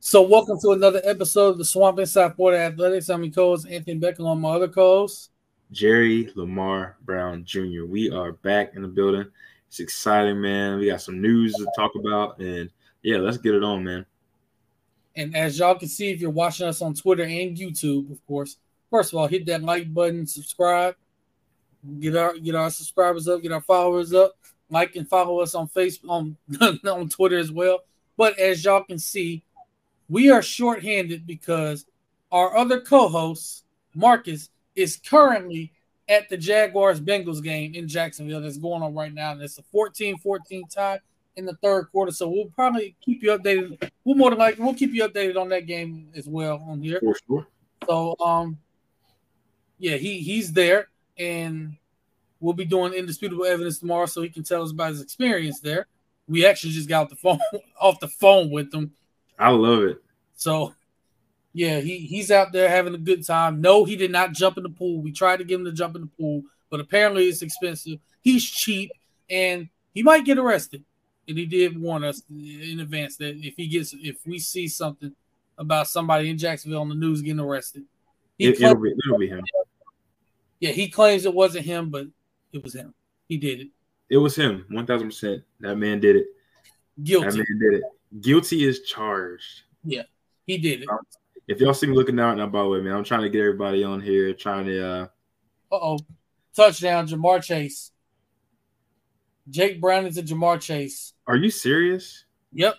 So, welcome to another episode of the Swamp Inside Florida Athletics. I'm your co-host Anthony Beck, along with my other co-host Jerry Lamar Brown Jr. We are back in the building. It's exciting, man. We got some news to talk about, and yeah, let's get it on, man. And as y'all can see, if you're watching us on Twitter and YouTube, of course, first of all, hit that like button, subscribe, get our subscribers up, get our followers up, like and follow us on Facebook, on Twitter as well. But as y'all can see, we are shorthanded because our other co-host, Marcus, is currently at the Jaguars Bengals game in Jacksonville that's going on right now. And it's a 14-14 tie in the third quarter. So we'll probably keep you updated. We'll keep you updated on that game as well on here. For sure. So yeah, he's there, and we'll be doing indisputable evidence tomorrow so he can tell us about his experience there. We actually just got off the phone with him. I love it. So yeah, he's out there having a good time. No, he did not jump in the pool. We tried to get him to jump in the pool, but apparently it's expensive. He's cheap, and he might get arrested. And he did warn us in advance that if we see something about somebody in Jacksonville on the news getting arrested, it'll be him. Yeah, he claims it wasn't him, but it was him. He did it. It was him, 1,000%. That man did it. Guilty. That man did it. Guilty is charged. Yeah, he did it. If y'all see me looking out now, by the way, man, I'm trying to get everybody on here, trying to. Touchdown, Jamar Chase. Jake Brown into Jamar Chase. Are you serious? Yep.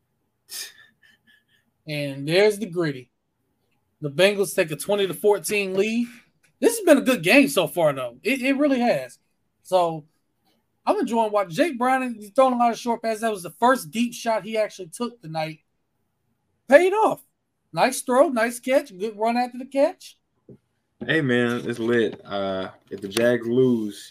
And there's the gritty. The Bengals take a 20-14 lead. This has been a good game so far, though. It really has. So I'm enjoying watching Jake Brown. He's throwing a lot of short passes. That was the first deep shot he actually took tonight. Paid off. Nice throw, nice catch, good run after the catch. Hey, man, it's lit. If the Jags lose,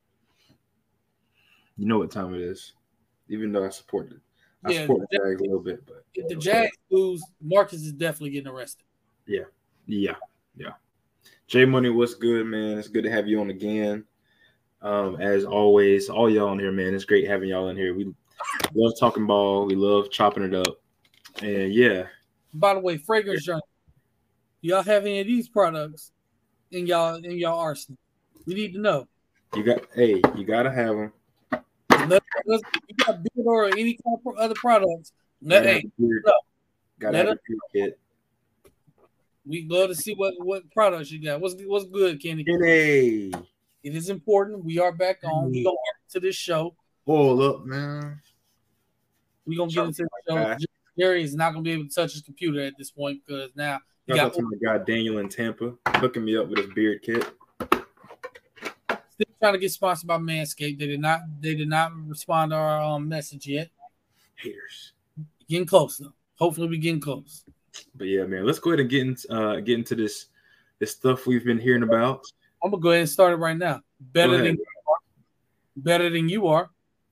you know what time it is. Even though I support the Jags a little bit. But if the Jags lose, Marcus is definitely getting arrested. Yeah. J Money, what's good, man? It's good to have you on again. As always, all y'all on here, man. It's great having y'all in here. We love talking ball. We love chopping it up. And yeah. By the way, Fragrance Journey. Y'all have any of these products in y'all arsenal? We need to know. You gotta have them. If you got beard or any kind of other products, Gotta have a beard kit. We'd love to see what products you got. What's good, Kenny? Kenny. It is important. We are back on. We gonna get to this show. Hold up, man. We gonna get into the show. Jerry is not gonna be able to touch his computer at this point because now you got my guy Daniel in Tampa hooking me up with his beard kit. Still trying to get sponsored by Manscaped. They did not respond to our message yet. Haters. Getting close though. Hopefully we getting close. But yeah, man, let's go ahead and get into this stuff we've been hearing about. I'm gonna go ahead and start it right now. Better than you are.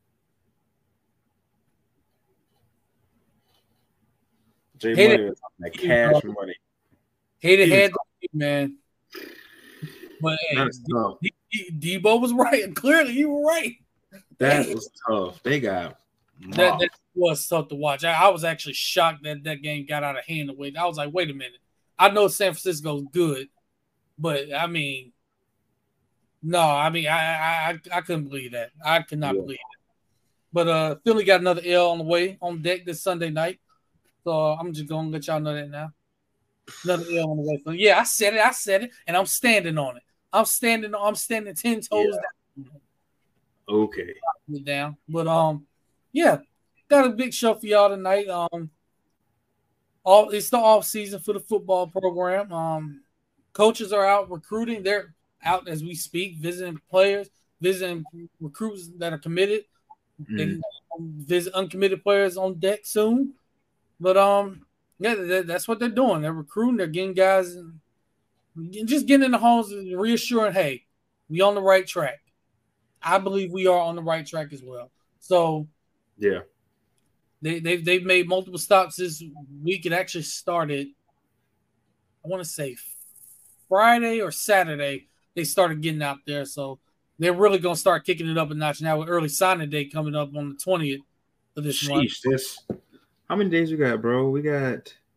Jay Money was on that cash money. Hated man. But hey, Debo was right. Clearly, you were right. That was tough. They got that was tough to watch. I was actually shocked that game got out of hand. I was like, wait a minute. I know San Francisco's good, but I mean, no, I mean, I couldn't believe that. I could not believe it. But Philly got another L on the way on deck this Sunday night. So I'm just gonna let y'all know that now. Another L on the way. So yeah, I said it, and I'm standing on it. I'm standing 10 toes down. Okay. Down. But yeah, got a big show for y'all tonight. It's the off season for the football program. Coaches are out recruiting. They're out as we speak, visiting players, visiting recruits that are committed. They visit uncommitted players on deck soon. But yeah, that's what they're doing. They're recruiting. They're getting guys and just getting in the homes and reassuring, hey, we on the right track. I believe we are on the right track as well. So yeah, they've made multiple stops this week. It actually started, I want to say Friday or Saturday. They started getting out there, so they're really gonna start kicking it up a notch now with early signing day coming up on the 20th of this month. How many days we got, bro? We got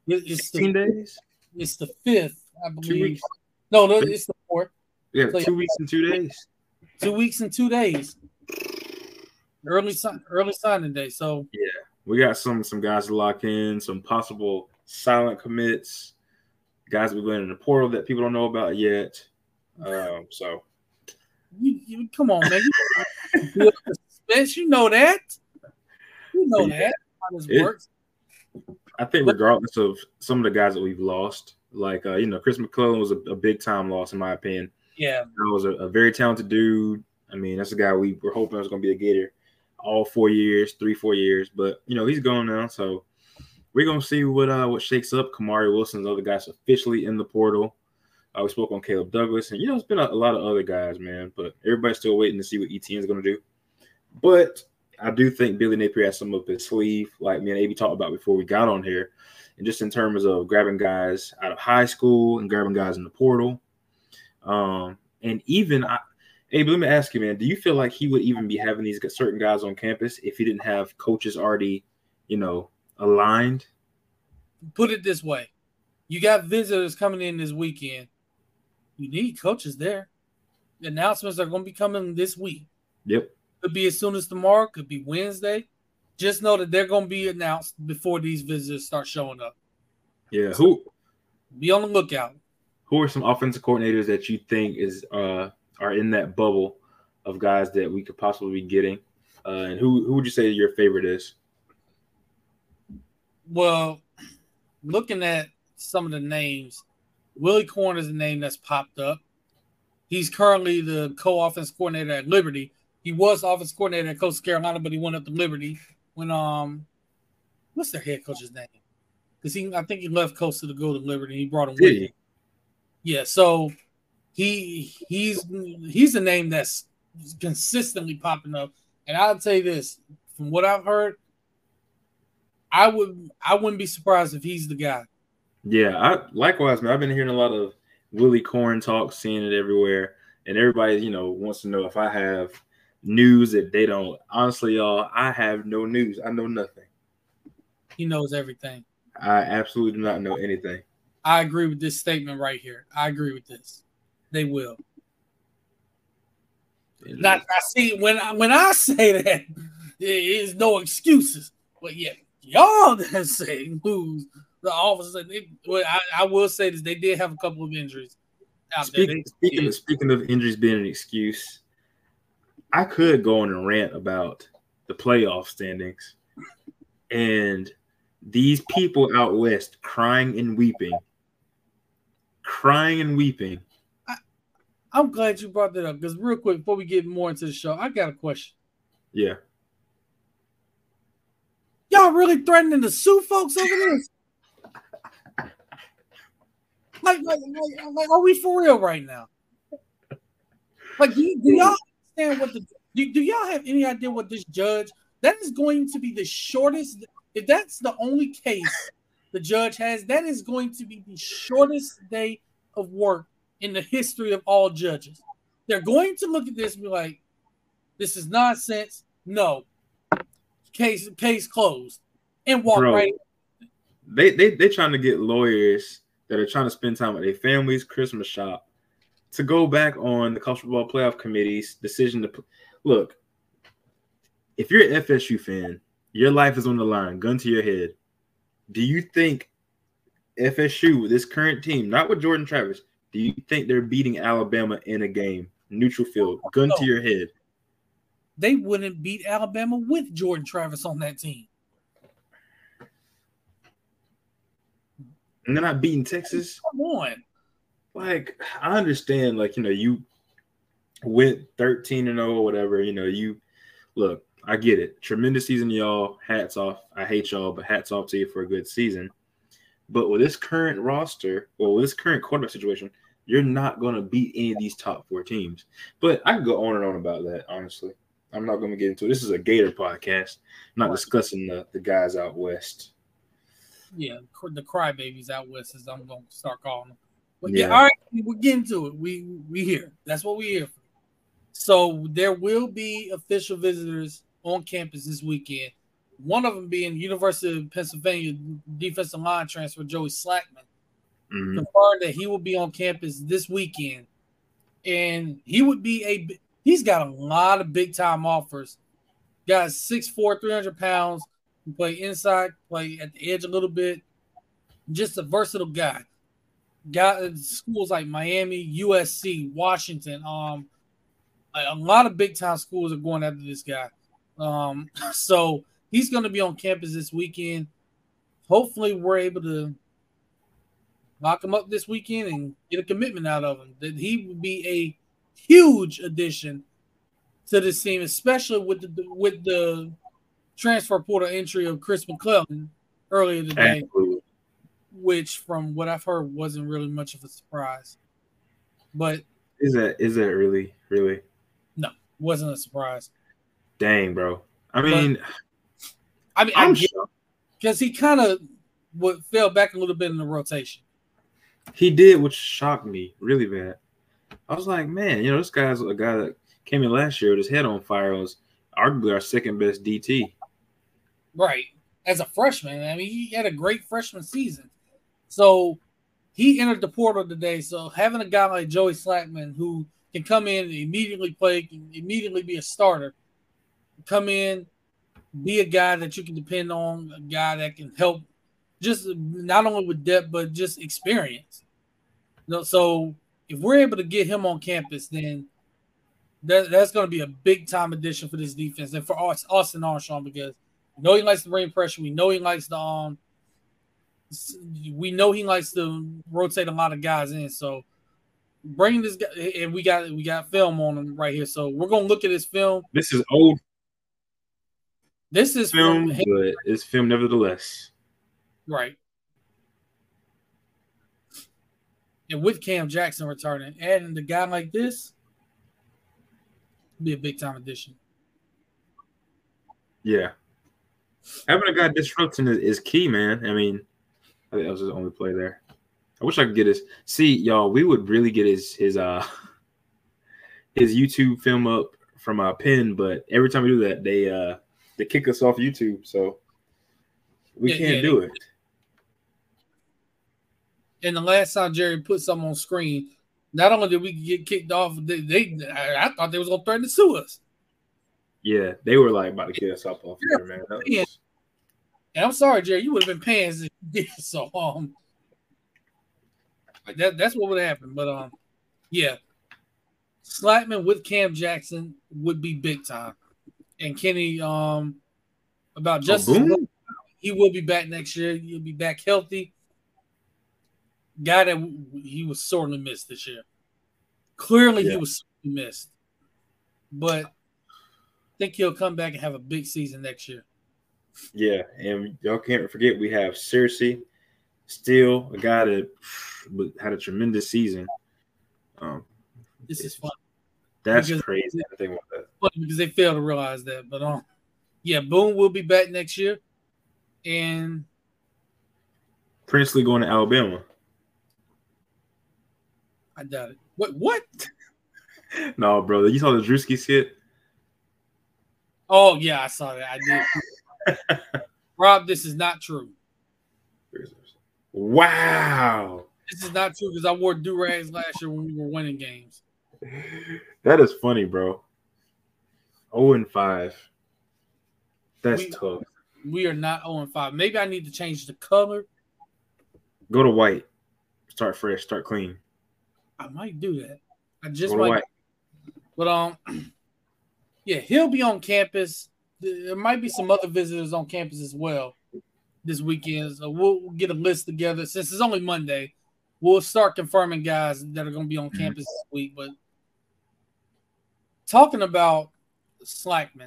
It's 16 days? It's the 5th, I 2 believe. weeks? No, it's the 4th. Yeah, So, 2 weeks and 2 days. 2 weeks and 2 days. Early signing day. So yeah, we got some guys to lock in, some possible silent commits, guys we're going in the portal that people don't know about yet. So you come on, man. You suspense. You know that. You know that how this works. I think regardless of some of the guys that we've lost, like Chris McClellan was a big time loss in my opinion. Yeah, that was a very talented dude. I mean, that's a guy we were hoping was going to be a Gator all 4 years, 3-4 years, but he's gone now, so we're gonna see what shakes up. Kamari Wilson's other guys officially in the portal. We spoke on Caleb Douglas, and it's been a lot of other guys, man. But everybody's still waiting to see what ETN's gonna do. But I do think Billy Napier has some up his sleeve, like me and AB talked about before we got on here, and just in terms of grabbing guys out of high school and grabbing guys in the portal. And even Abe, let me ask you, man, do you feel like he would even be having these certain guys on campus if he didn't have coaches already, aligned? Put it this way. You got visitors coming in this weekend. You need coaches there. The announcements are going to be coming this week. Yep. Could be as soon as tomorrow. Could be Wednesday. Just know that they're going to be announced before these visitors start showing up. Yeah. So be on the lookout. Who are some offensive coordinators that you think are in that bubble of guys that we could possibly be getting? And who would you say your favorite is? Well, looking at some of the names, Willie Corn is a name that's popped up. He's currently the co-offense coordinator at Liberty. He was offense coordinator at Coastal Carolina, but he went up to Liberty when what's their head coach's name? Because I think he left Coastal to go to Liberty. He brought him with him. Yeah, so he's a name that's consistently popping up. And I'll tell you this, from what I've heard, I wouldn't be surprised if he's the guy. Yeah, likewise, man. I've been hearing a lot of Willie Corn talk, seeing it everywhere, and everybody, wants to know if I have news that they don't. Honestly, y'all, I have no news. I know nothing. He knows everything. I absolutely do not know anything. I agree with this statement right here. I agree with this. They will. Not, I see when I say that, there is no excuses. But yeah, y'all that say lose the officers. I will say this: they did have a couple of injuries out there. Speaking of injuries being an excuse, I could go on a rant about the playoff standings and these people out west crying and weeping. I'm glad you brought that up because real quick, before we get more into the show, I got a question. Yeah. Y'all really threatening to sue folks over this? like, are we for real right now? Like, do y'all understand do y'all have any idea what this judge, that is going to be the shortest, if that's the only case the judge has, that is going to be the shortest day of work in the history of all judges. They're going to look at this and be like, this is nonsense. No. Case closed. And walk right. They trying to get lawyers that are trying to spend time with their families, Christmas shop, to go back on the college football playoff committee's decision to look. If you're an FSU fan, your life is on the line, gun to your head. Do you think FSU with this current team, not with Jordan Travis, do you think they're beating Alabama in a game, neutral field, gun to your head? They wouldn't beat Alabama with Jordan Travis on that team. And they're not beating Texas. Come on. Like, I understand, you went 13-0 or whatever. You look, I get it. Tremendous season, y'all. Hats off. I hate y'all, but hats off to you for a good season. But with this current roster, with this current quarterback situation, you're not going to beat any of these top 4 teams. But I could go on and on about that, honestly. I'm not going to get into it. This is a Gator podcast. I'm not discussing the guys out west. Yeah, the crybabies out west, as I'm going to start calling them. But yeah, all right, we're getting to it. We here. That's what we're here for. So there will be official visitors on campus this weekend. One of them being University of Pennsylvania defensive line transfer Joey Slackman, confirmed that he will be on campus this weekend, and he's got a lot of big time offers. Guy's 6'4", 300 pounds. Can play inside, play at the edge a little bit. Just a versatile guy. Got schools like Miami, USC, Washington. A lot of big time schools are going after this guy. So he's going to be on campus this weekend. Hopefully, we're able to lock him up this weekend and get a commitment out of him. That he would be a huge addition to this team, especially with the transfer portal entry of Chris McClellan earlier today, which, from what I've heard, wasn't really much of a surprise. But is that really? No, wasn't a surprise. Dang, bro. I mean, because he kind of fell back a little bit in the rotation. He did, which shocked me really bad. I was like, man, this guy's a guy that came in last year with his head on fire. Was arguably our second best DT. Right. As a freshman. I mean, he had a great freshman season. So he entered the portal today. So having a guy like Joey Slackman who can come in and immediately play, can immediately be a starter, come in, be a guy that you can depend on, a guy that can help just not only with depth, but just experience. So if we're able to get him on campus, then that's going to be a big time addition for this defense and for Austin Armstrong, because we know he likes to bring pressure. We know he likes to rotate a lot of guys in. So bringing this guy, and we got film on him right here. So we're going to look at his film. This is old. This is film, but it's film nevertheless. Right. And with Cam Jackson returning, adding a guy like this be a big time addition. Yeah. Having a guy disrupting is key, man. I mean, I think that was his only play there. I wish I could get his. See, y'all, we would really get his YouTube film up from our pen, but every time we do that, they kick us off YouTube, so we can't do it. And the last time Jerry put something on screen, not only did we get kicked off, I thought they was gonna threaten to sue us. Yeah, they were like about to get us off there, man. And I'm sorry, Jerry, you would have been paying this. So that's what would have happened. But yeah, Slackman with Cam Jackson would be big time. And Kenny, about Justice, he will be back next year. He'll be back healthy. Guy that he was sorely missed this year. Clearly, he was sorely missed. But I think he'll come back and have a big season next year. Yeah, and y'all can't forget we have Cersei, still a guy that had a tremendous season. This is fun. That's crazy. I think about that. Because they fail to realize that. But yeah, Boone will be back next year. And Princely going to Alabama. I doubt it. What? No, brother. You saw the Drewski skit? Oh, yeah, I saw that. I did. Rob, this is not true. Wow. This is not true because I wore do-rags last year when we were winning games. That is funny, bro. 0-5. That's tough. We are not 0-5. Maybe I need to change the color. Go to white. Start fresh. Start clean. I might do that. I just might. But yeah, he'll be on campus. There might be some other visitors on campus as well this weekend. So we'll get a list together. Since it's only Monday, we'll start confirming guys that are going to be on campus this week. But talking about Slackman,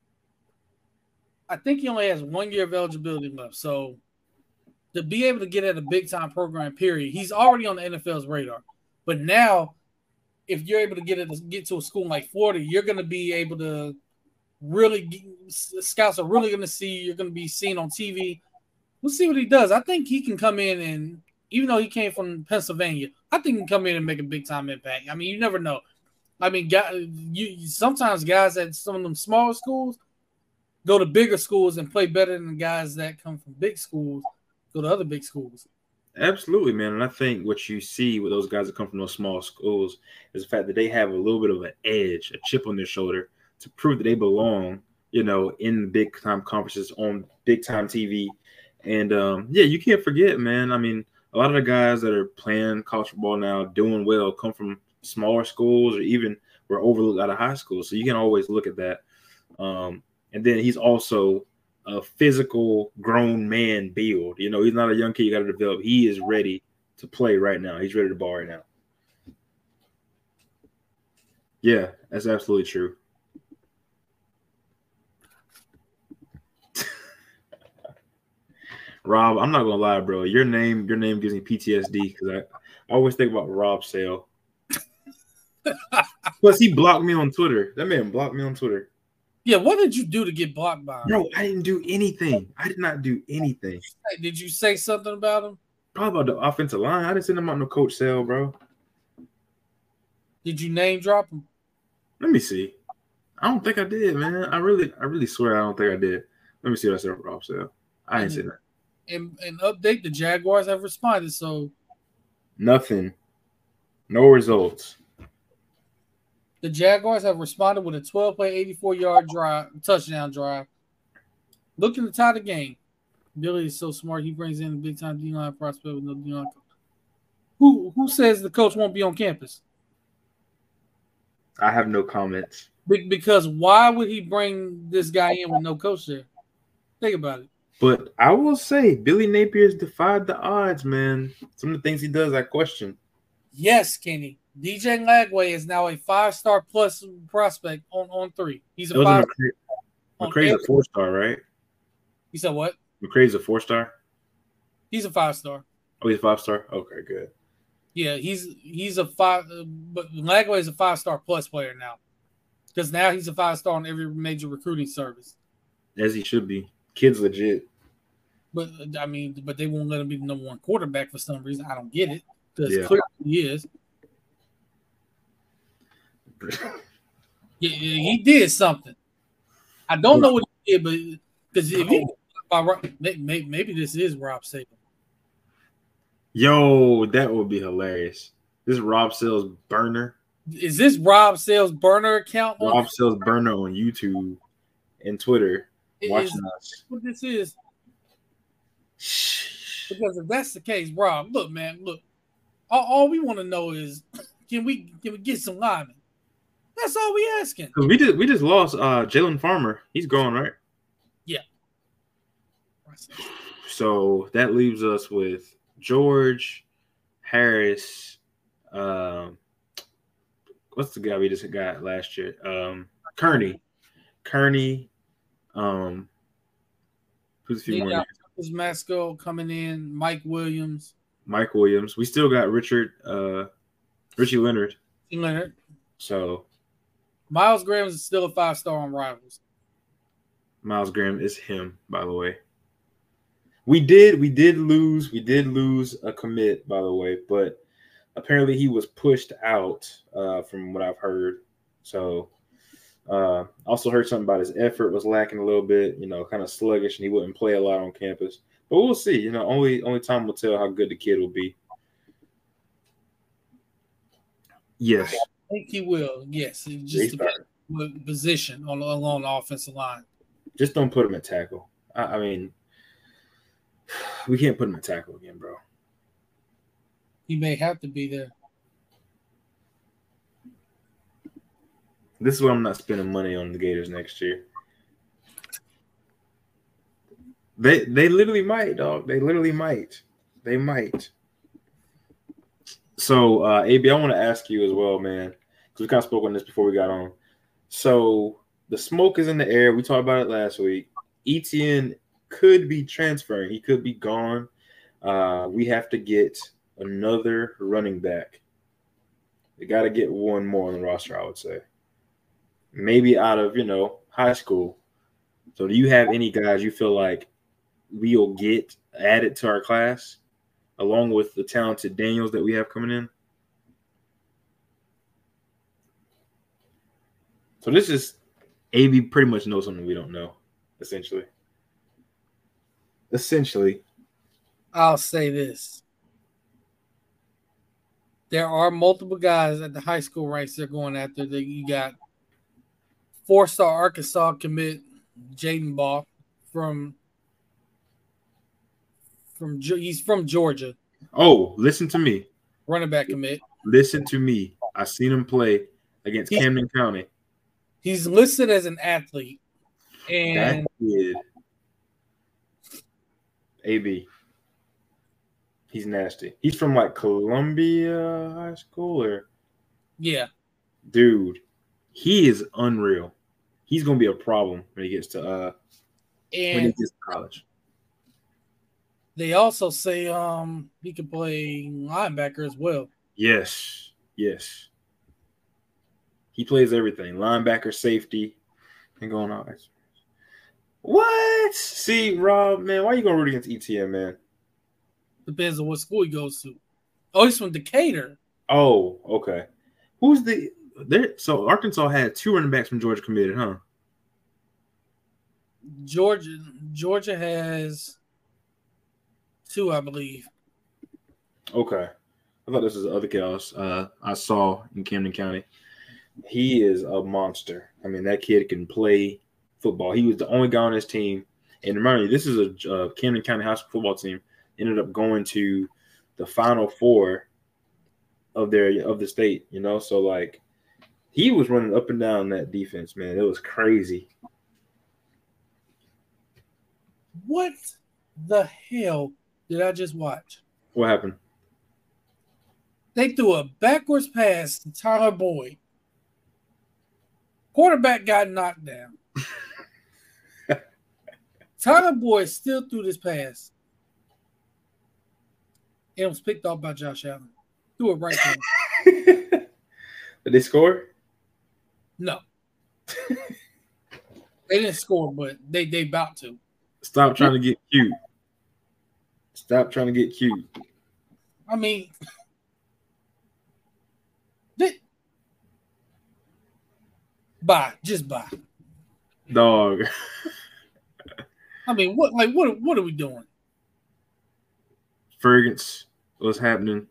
I think he only has 1 year of eligibility left. So to be able to get at a big-time program, period, he's already on the NFL's radar. But now, if you're able to get to a school like Florida, you're going to be able to scouts are really going to see, you're going to be seen on TV. We'll see what he does. I think he can come in and, even though he came from Pennsylvania, I think he can come in and make a big-time impact. I mean, you never know. I mean, sometimes guys at some of them smaller schools, go to bigger schools and play better than the guys that come from big schools, go to other big schools. Absolutely, man. And I think what you see with those guys that come from those small schools is the fact that they have a little bit of an edge, a chip on their shoulder to prove that they belong, in big time conferences on big time TV. And you can't forget, man. I mean, a lot of the guys that are playing college football now, doing well, come from smaller schools or even were overlooked out of high school. So you can always look at that. And then he's also a physical grown man build. He's not a young kid you got to develop. He is ready to play right now. He's ready to ball right now. Yeah, that's absolutely true. Rob, I'm not gonna lie, bro. Your name gives me PTSD because I always think about Rob Sale. Plus, he blocked me on Twitter. That man blocked me on Twitter. Yeah, what did you do to get blocked by him? Bro, I didn't do anything. I did not do anything. Did you say something about him? Probably about the offensive line. I didn't send him out no Coach Sale, bro. Did you name drop him? Let me see. I don't think I did, man. I really swear I don't think I did. Let me see what I said about Rob Sale. I didn't say that. And update, the Jaguars have responded, so nothing. No results. The Jaguars have responded with a 12-play, 84-yard touchdown drive. Looking to tie the game. Billy is so smart. He brings in a big-time D-line prospect with no D-line coach. Who says the coach won't be on campus? I have no comments. Because why would he bring this guy in with no coach there? Think about it. But I will say, Billy Napier's defied the odds, man. Some of the things he does, I question. Yes, Kenny. DJ Lagway is now a 5-star plus prospect on 3. He's a 5-star. McCray's a 4-star, right? You said what? McCray's a 4-star? He's a 5-star. Oh, he's a 5-star? Okay, good. Yeah, he's a 5, but Lagway is a 5-star plus player now. Because now he's a 5-star on every major recruiting service. As he should be. Kid's legit. But they won't let him be the number 1 quarterback for some reason. I don't get it. Because clearly he is. Yeah, he did something. I don't know what he did, but because maybe this is Rob Sale. Yo, that would be hilarious. This is Rob Sale's burner. Is this Rob Sale's burner account? Rob Sale's burner on YouTube and Twitter. Watching us. What this is? Because if that's the case, Rob, look, man, look. All we want to know is can we get some linemen? That's all we asking. Because we just lost Jalen Farmer. He's gone, right? Yeah. So that leaves us with George, Harris. What's the guy we just got last year? Kearney. Who's a few more? Masco coming in. Mike Williams. We still got Richie Leonard. So Miles Graham is still a 5-star on Rivals. Miles Graham is him, by the way. We did lose a commit, by the way, but apparently he was pushed out from what I've heard. So also heard something about his effort was lacking a little bit, kind of sluggish, and he wouldn't play a lot on campus. But we'll see. Only time will tell how good the kid will be. Yes. I think he will. Yes. Just a position along the offensive line. Just don't put him at tackle. I mean, we can't put him at tackle again, bro. He may have to be there. This is why I'm not spending money on the Gators next year. They literally might, dog. They literally might. They might. So, AB, I want to ask you as well, man, because we kind of spoke on this before we got on. So, the smoke is in the air. We talked about it last week. Etienne could be transferring. He could be gone. We have to get another running back. We got to get one more on the roster, I would say. Maybe out of, high school. So, do you have any guys you feel like we'll get added to our class along with the talented Daniels that we have coming in? So this is AB pretty much knows something we don't know. essentially. Essentially. I'll say this. There are multiple guys at the high school ranks they're going after. That you got 4-star Arkansas commit Jaden Ball he's from Georgia. Oh, listen to me. Running back commit. Listen to me. I seen him play against Camden County. He's listed as an athlete. And that kid, AB. He's nasty. He's from like Columbia High School or yeah. Dude, he is unreal. He's gonna be a problem when he gets to college. They also say he can play linebacker as well. Yes. He plays everything. Linebacker, safety, and going on. What? See, Rob, man, why are you gonna root against ETN, man? Depends on what school he goes to. Oh, he's from Decatur. Oh, okay. So Arkansas had 2 running backs from Georgia committed, huh? Georgia has 2, I believe. Okay. I thought this was the other kid I saw in Camden County. He is a monster. I mean, that kid can play football. He was the only guy on his team. And remember, this is a Camden County high school football team. Ended up going to the Final Four of the state, you know? So, like, he was running up and down that defense, man. It was crazy. What the hell did I just watch? What happened? They threw a backwards pass to Tyler Boyd. Quarterback got knocked down. Tyler Boyd still threw this pass. It was picked off by Josh Allen. Threw it right there. Did they score? No. They didn't score, but they about to. Stop trying to get cute. Stop trying to get cute. I mean, just buy. Dog. I mean, what are we doing? Fergus, what's happening?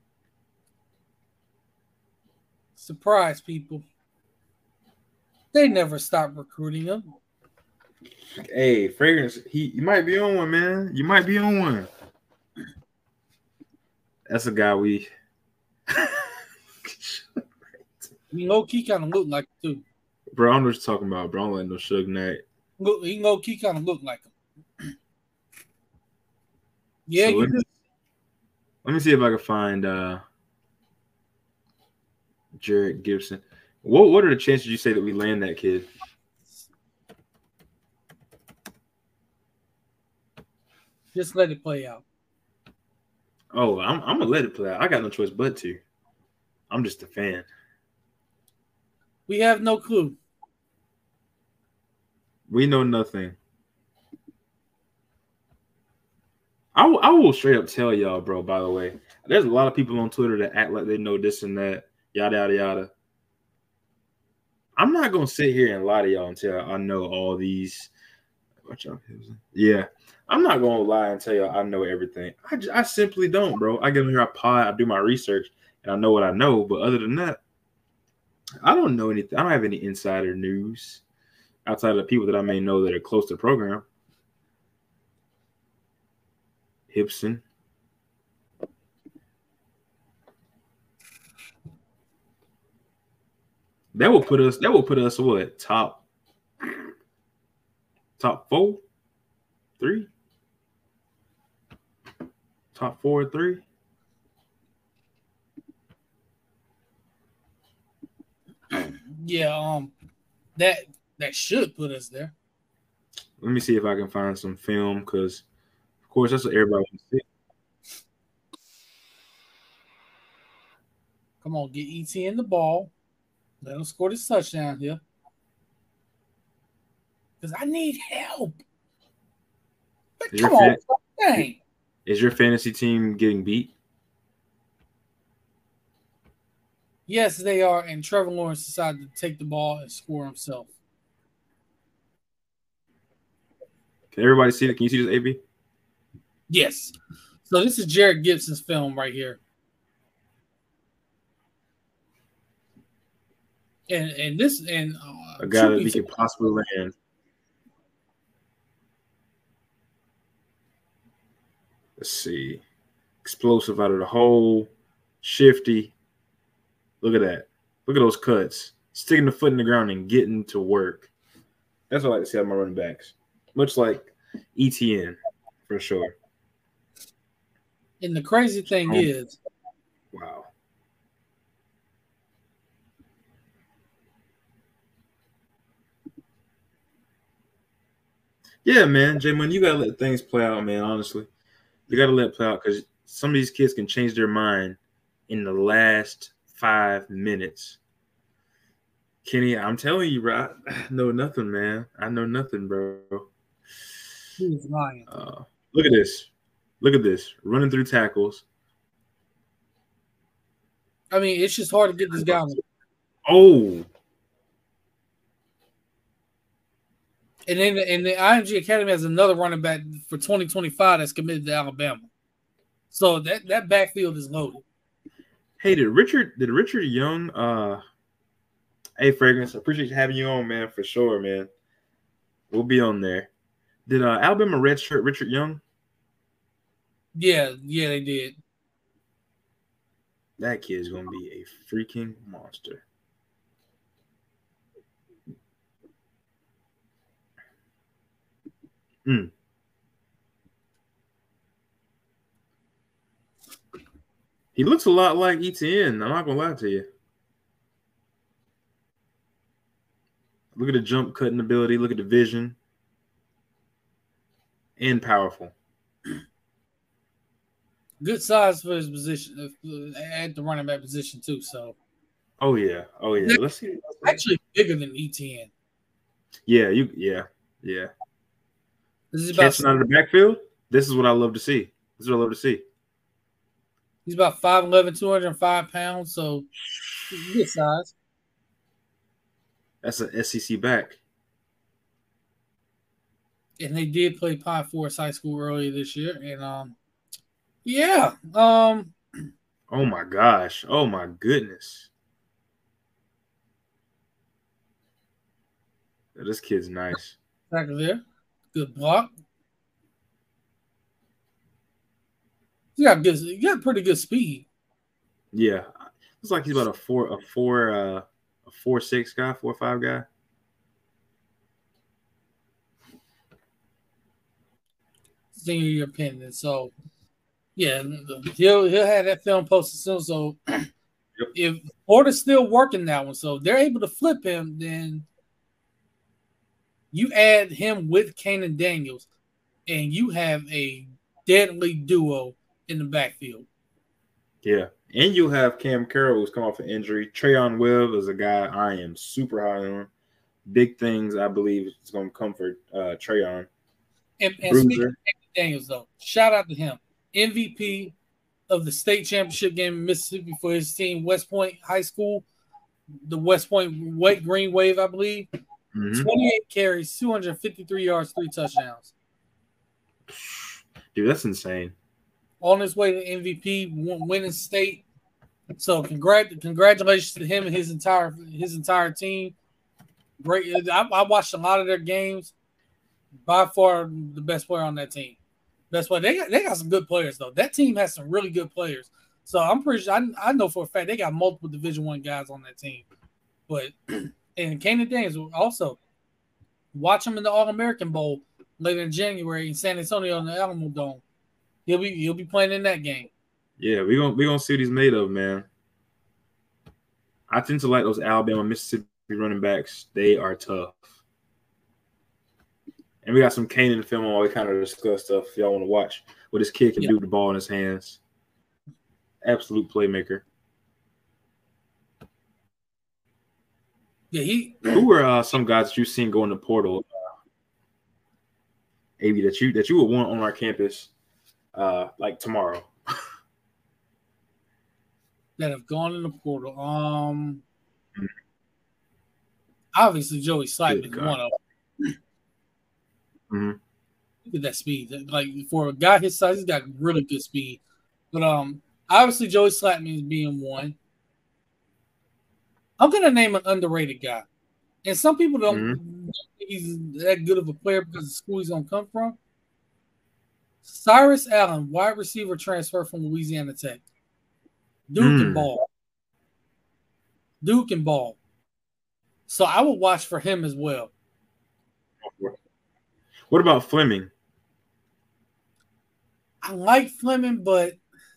Surprise people. They never stop recruiting him. Hey, Fragrance, you might be on one, man. You might be on one. That's a guy we low-key kind of look like him, too. Bro, I don't know what you're talking about, bro. I don't like no Suge Knight. He low-key kind of look like him. Yeah, so let me see if I can find Jared Gibson. What are the chances you say that we land that kid? Just let it play out. Oh, I'm gonna let it play out. I got no choice but to. I'm just a fan. We have no clue. We know nothing. I will straight up tell y'all, bro, by the way. There's a lot of people on Twitter that act like they know this and that, yada, yada, yada. I'm not going to sit here and lie to y'all until I know all these. Yeah. I'm not going to lie and tell y'all I know everything. I simply don't, bro. I get on here, I pod, I do my research, and I know what I know. But other than that, I don't know anything. I don't have any insider news outside of the people that I may know that are close to the program. Hibson. That will put us what? Top 4? 3? Top 4 or 3? Yeah, that should put us there. Let me see if I can find some film because, of course, that's what everybody wants to see. Come on, get ETN the ball. Let him score this touchdown here. Because I need help. But come on, dang. Is your fantasy team getting beat? Yes, they are. And Trevor Lawrence decided to take the ball and score himself. Can everybody see it? Can you see this, AB? Yes. So this is Jared Gibson's film right here. And this a guy that we could possibly land. Let's see. Explosive out of the hole. Shifty. Look at that. Look at those cuts. Sticking the foot in the ground and getting to work. That's what I like to see out of my running backs. Much like ETN, for sure. And the crazy thing is, wow. Yeah, man. J-Mon, you got to let things play out, man, honestly. You got to let it play out because some of these kids can change their mind in the last 5 minutes. Kenny, I'm telling you, bro, I know nothing, man. I know nothing, bro. He's lying. Look at this. Look at this. Running through tackles. I mean, it's just hard to get this guy. Oh. And then the IMG Academy has another running back for 2025 that's committed to Alabama. So that backfield is loaded. Hey, did Richard Young hey Fragrance, I appreciate having you on, man, for sure, man. We'll be on there. Did Alabama redshirt Richard Young? Yeah, they did. That kid's gonna be a freaking monster. He looks a lot like ETN. I'm not gonna lie to you. Look at the jump cutting ability. Look at the vision. And powerful. Good size for his position at the running back position too. So. Oh yeah. Let's see. Actually, bigger than ETN. Yeah. This is catching out of the backfield. This is what I love to see. He's about 5'11", 205 pounds. So good size. That's an SEC back. And they did play Pine Forest High School earlier this year, and yeah. Oh my gosh! Oh my goodness! This kid's nice. Back there, good block. You got pretty good speed. Yeah, looks like he's about a 4'6" guy, 4'5" guy. Senior year pendant. So yeah, he'll have that film posted soon. So if Florida's still working that one, so they're able to flip him, then you add him with Kanan Daniels, and you have a deadly duo in the backfield. Yeah, and you have Cam Carroll who's come off an injury. Trayon Webb is a guy I am super high on. Big things, I believe, is going to come for Trayon. And speaking of Daniels, though, shout out to him. MVP of the state championship game in Mississippi for his team, West Point High School, the West Point Green Wave, I believe. Mm-hmm. 28 carries, 253 yards, 3 touchdowns. Dude, that's insane. On his way to MVP, winning state. So congratulations to him and his entire team. Great. I watched a lot of their games. By far the best player on that team. Best player. They got some good players though. That team has some really good players. So I'm pretty sure I know for a fact they got multiple Division I guys on that team. But and Kanan Daniels also watch him in the All-American Bowl later in January in San Antonio in the Alamo Dome. He'll be playing in that game. Yeah, we gonna see what he's made of, man. I tend to like those Alabama, Mississippi running backs. They are tough. And we got some Kane in the film while we kind of discuss stuff if y'all want to watch what this kid can do with the ball in his hands. Absolute playmaker. Yeah, who were some guys that you've seen go in the portal, AB, that you would want on our campus like tomorrow? That have gone in the portal. Obviously Joey Slightman is one of them. Mm-hmm. Look at that speed. Like for a guy his size, he's got really good speed. But obviously Joey Slatman is being one. I'm gonna name an underrated guy. And some people don't think he's that good of a player because of the school he's gonna come from. Cyrus Allen, wide receiver transfer from Louisiana Tech. Duke and ball. Duke and ball. So I would watch for him as well. What about Fleming? I like Fleming, but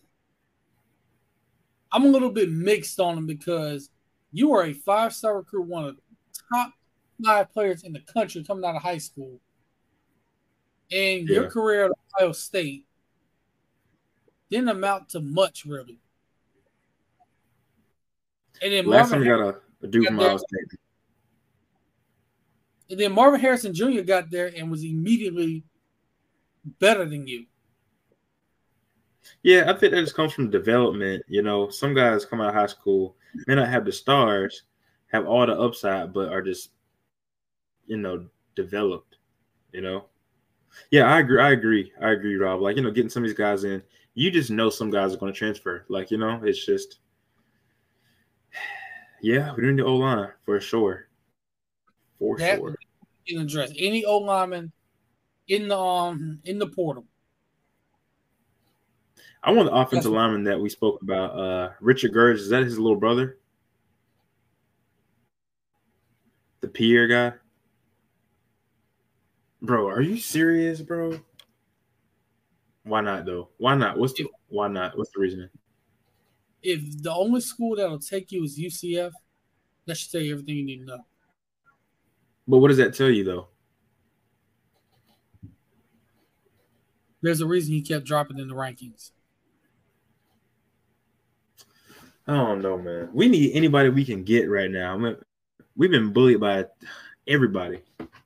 I'm a little bit mixed on him because you are a 5-star recruit, one of the top 5 players in the country coming out of high school. And your career at Ohio State didn't amount to much, really. And then last time you got a dude from Ohio State. And then Marvin Harrison Jr. got there and was immediately better than you. Yeah, I think that just comes from development. You know, some guys come out of high school, may not have the stars, have all the upside, but are just, you know, developed, you know. Yeah, I agree, Rob. Like, you know, getting some of these guys in, you just know some guys are going to transfer. Like, you know, it's just, yeah, we're doing the O-line for sure. For sure. You can address any O-lineman in the portal. I want the offensive lineman that we spoke about. Richard Gurge, is that his little brother? The Pierre guy? Bro, are you serious, bro? Why not, though? Why not? What's the reasoning? If the only school that'll take you is UCF, that should tell you everything you need to know. But what does that tell you, though? There's a reason he kept dropping in the rankings. I don't know, man. We need anybody we can get right now. I mean, we've been bullied by everybody.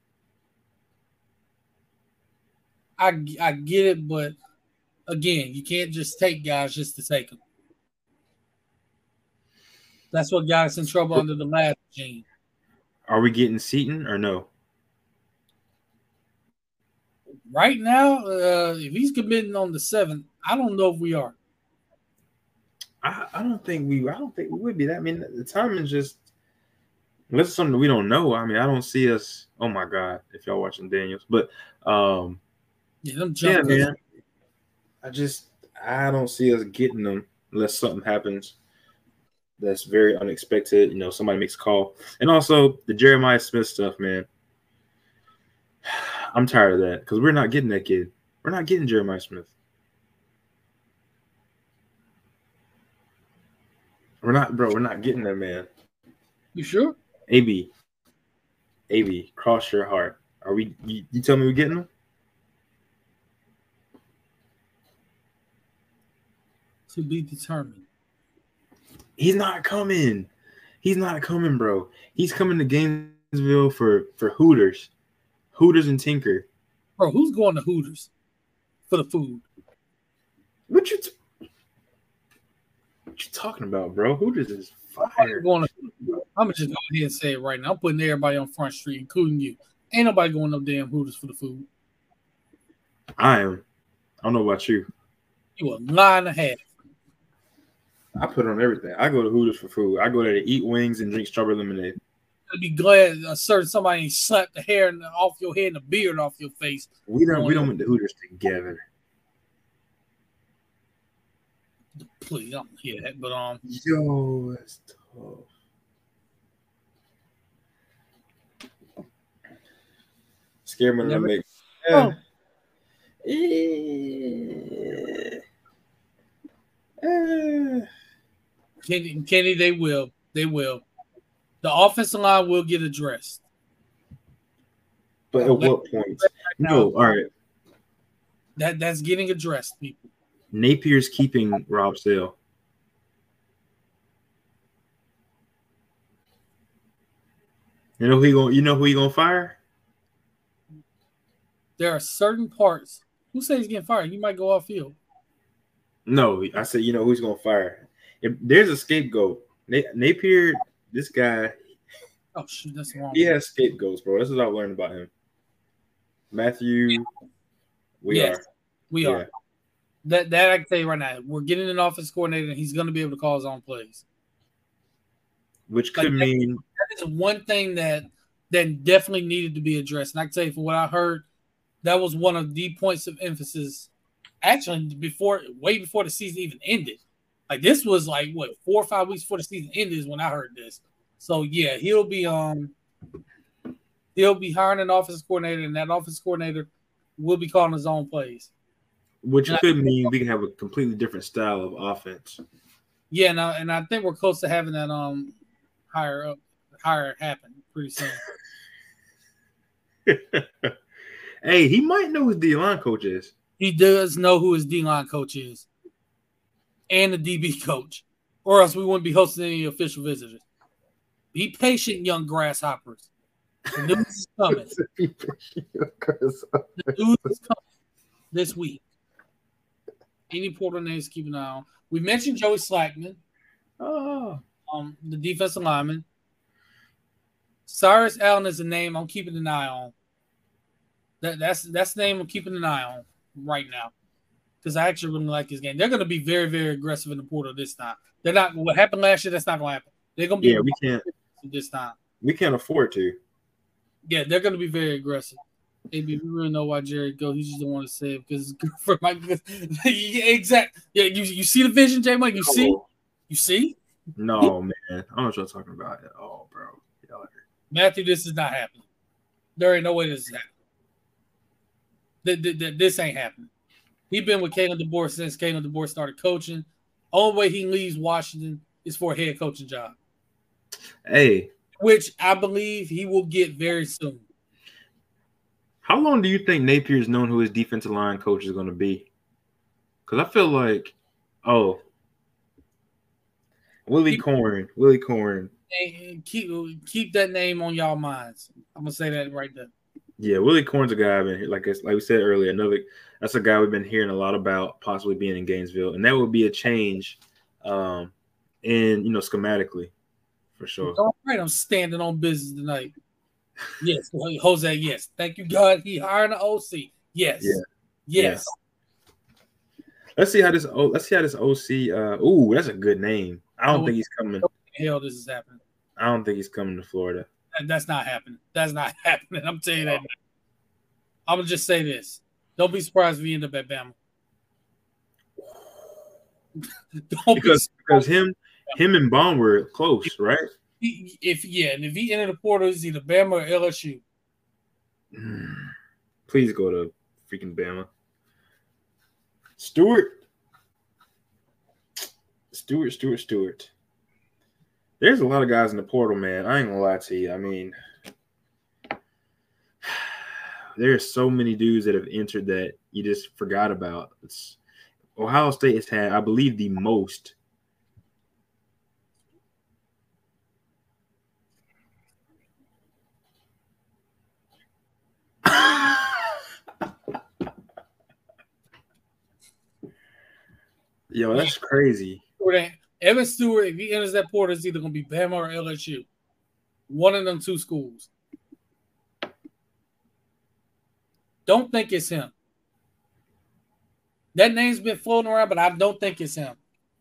I get it, but again, you can't just take guys just to take them. That's what got us in trouble under the last regime. Are we getting Seton or no? Right now, if he's committing on the 7th, I don't know if we are. I don't think we would be that. I mean, the timing just unless it's something we don't know. I mean, I don't see us. Oh my God, if y'all watching Daniels, but yeah, man. I don't see us getting them unless something happens that's very unexpected. You know, somebody makes a call, and also the Jeremiah Smith stuff, man. I'm tired of that because we're not getting that kid. We're not getting Jeremiah Smith. We're not getting that man. You sure? AB, cross your heart. Are we? You tell me we're getting him? To be determined. He's not coming. He's not coming, bro. He's coming to Gainesville for Hooters and Tinker. Bro, who's going to Hooters for the food? What you talking about, bro? Hooters is fire. I'm just go ahead and say it right now. I'm putting everybody on Front Street, including you. Ain't nobody going no damn Hooters for the food. I am. I don't know about you. You a lie and a half. I put on everything. I go to Hooters for food. I go there to eat wings and drink strawberry lemonade. I'd be glad somebody ain't slapped the hair off your head and the beard off your face. We don't went to Hooters together. Please, I don't hear that, but yo, that's tough. Scared me to make. Kenny, they will. They will. The offensive line will get addressed. But at what point? No, all right. That's getting addressed, people. Napier's keeping Rob Sale. You know who he gonna fire? There are certain parts. Who says he's getting fired? He might go off field. No, I said, you know who's gonna fire. If there's a scapegoat, Napier, this guy. Oh shoot, that's wrong. He has scapegoats, bro. This is what I've learned about him. Matthew. We are. We are. That I can tell you right now. We're getting an offense coordinator, and he's going to be able to call his own plays. Which could mean that is one thing that definitely needed to be addressed. And I can tell you, from what I heard, that was one of the points of emphasis. Actually, way before the season even ended. Like, this was like 4 or 5 weeks before the season ended is when I heard this. So yeah, he'll be hiring an offense coordinator, and that offense coordinator will be calling his own plays. Which could mean we can have a completely different style of offense. Yeah, and I think we're close to having that hire happen pretty soon. Hey, he might know who his D-line coach is. He does know who his D-line coach is. And the DB coach. Or else we wouldn't be hosting any official visitors. Be patient, young grasshoppers. The news is coming. The news is coming this week. Any portal names to keep an eye on. We mentioned Joey Slackman. Oh. The defensive lineman. Cyrus Allen is a name I'm keeping an eye on. That's the name I'm keeping an eye on right now. Because I actually really like his game. They're going to be very, very aggressive in the portal this time. They're not. What happened last year, that's not going to happen. They're going to be we can't this time. We can't afford to. Yeah, they're going to be very aggressive. Maybe we really know why Jerry goes. He just don't want to say it because for Mike. Yeah, exactly. Yeah, you see the vision, J Mike. You see. No, man. I don't know what you're talking about at all, bro. Matthew, this is not happening. There ain't no way this is happening. This ain't happening. He's been with Kalen DeBoer since Kalen DeBoer started coaching. Only way he leaves Washington is for a head coaching job. Hey. Which I believe he will get very soon. How long do you think Napier's known who his defensive line coach is going to be? Because I feel like, Willie Corn. Hey, keep that name on y'all minds. I'm going to say that right there. Yeah, Willie Corn's a guy I've been like we said earlier. That's a guy we've been hearing a lot about, possibly being in Gainesville, and that would be a change, schematically, for sure. All right, I'm standing on business tonight. Yes, Jose. Yes, thank you, God. He hired an OC. Yes, yes. Let's see how this OC. That's a good name. I don't think he's coming. Hell, this is happening. I don't think he's coming to Florida. That's not happening. That's not happening. I'm telling you that. I'm gonna just say this. Don't be surprised if he end up at Bama. because him and Bond were close, right? If he entered the portal, it's either Bama or LSU. Please go to freaking Bama. Stewart. There's a lot of guys in the portal, man. I ain't gonna lie to you. I mean, there's so many dudes that have entered that you just forgot about. Ohio State has had, I believe, the most. Yo, that's crazy. Evan Stewart, if he enters that portal, it's either going to be Bama or LSU. One of them two schools. Don't think it's him. That name's been floating around, but I don't think it's him.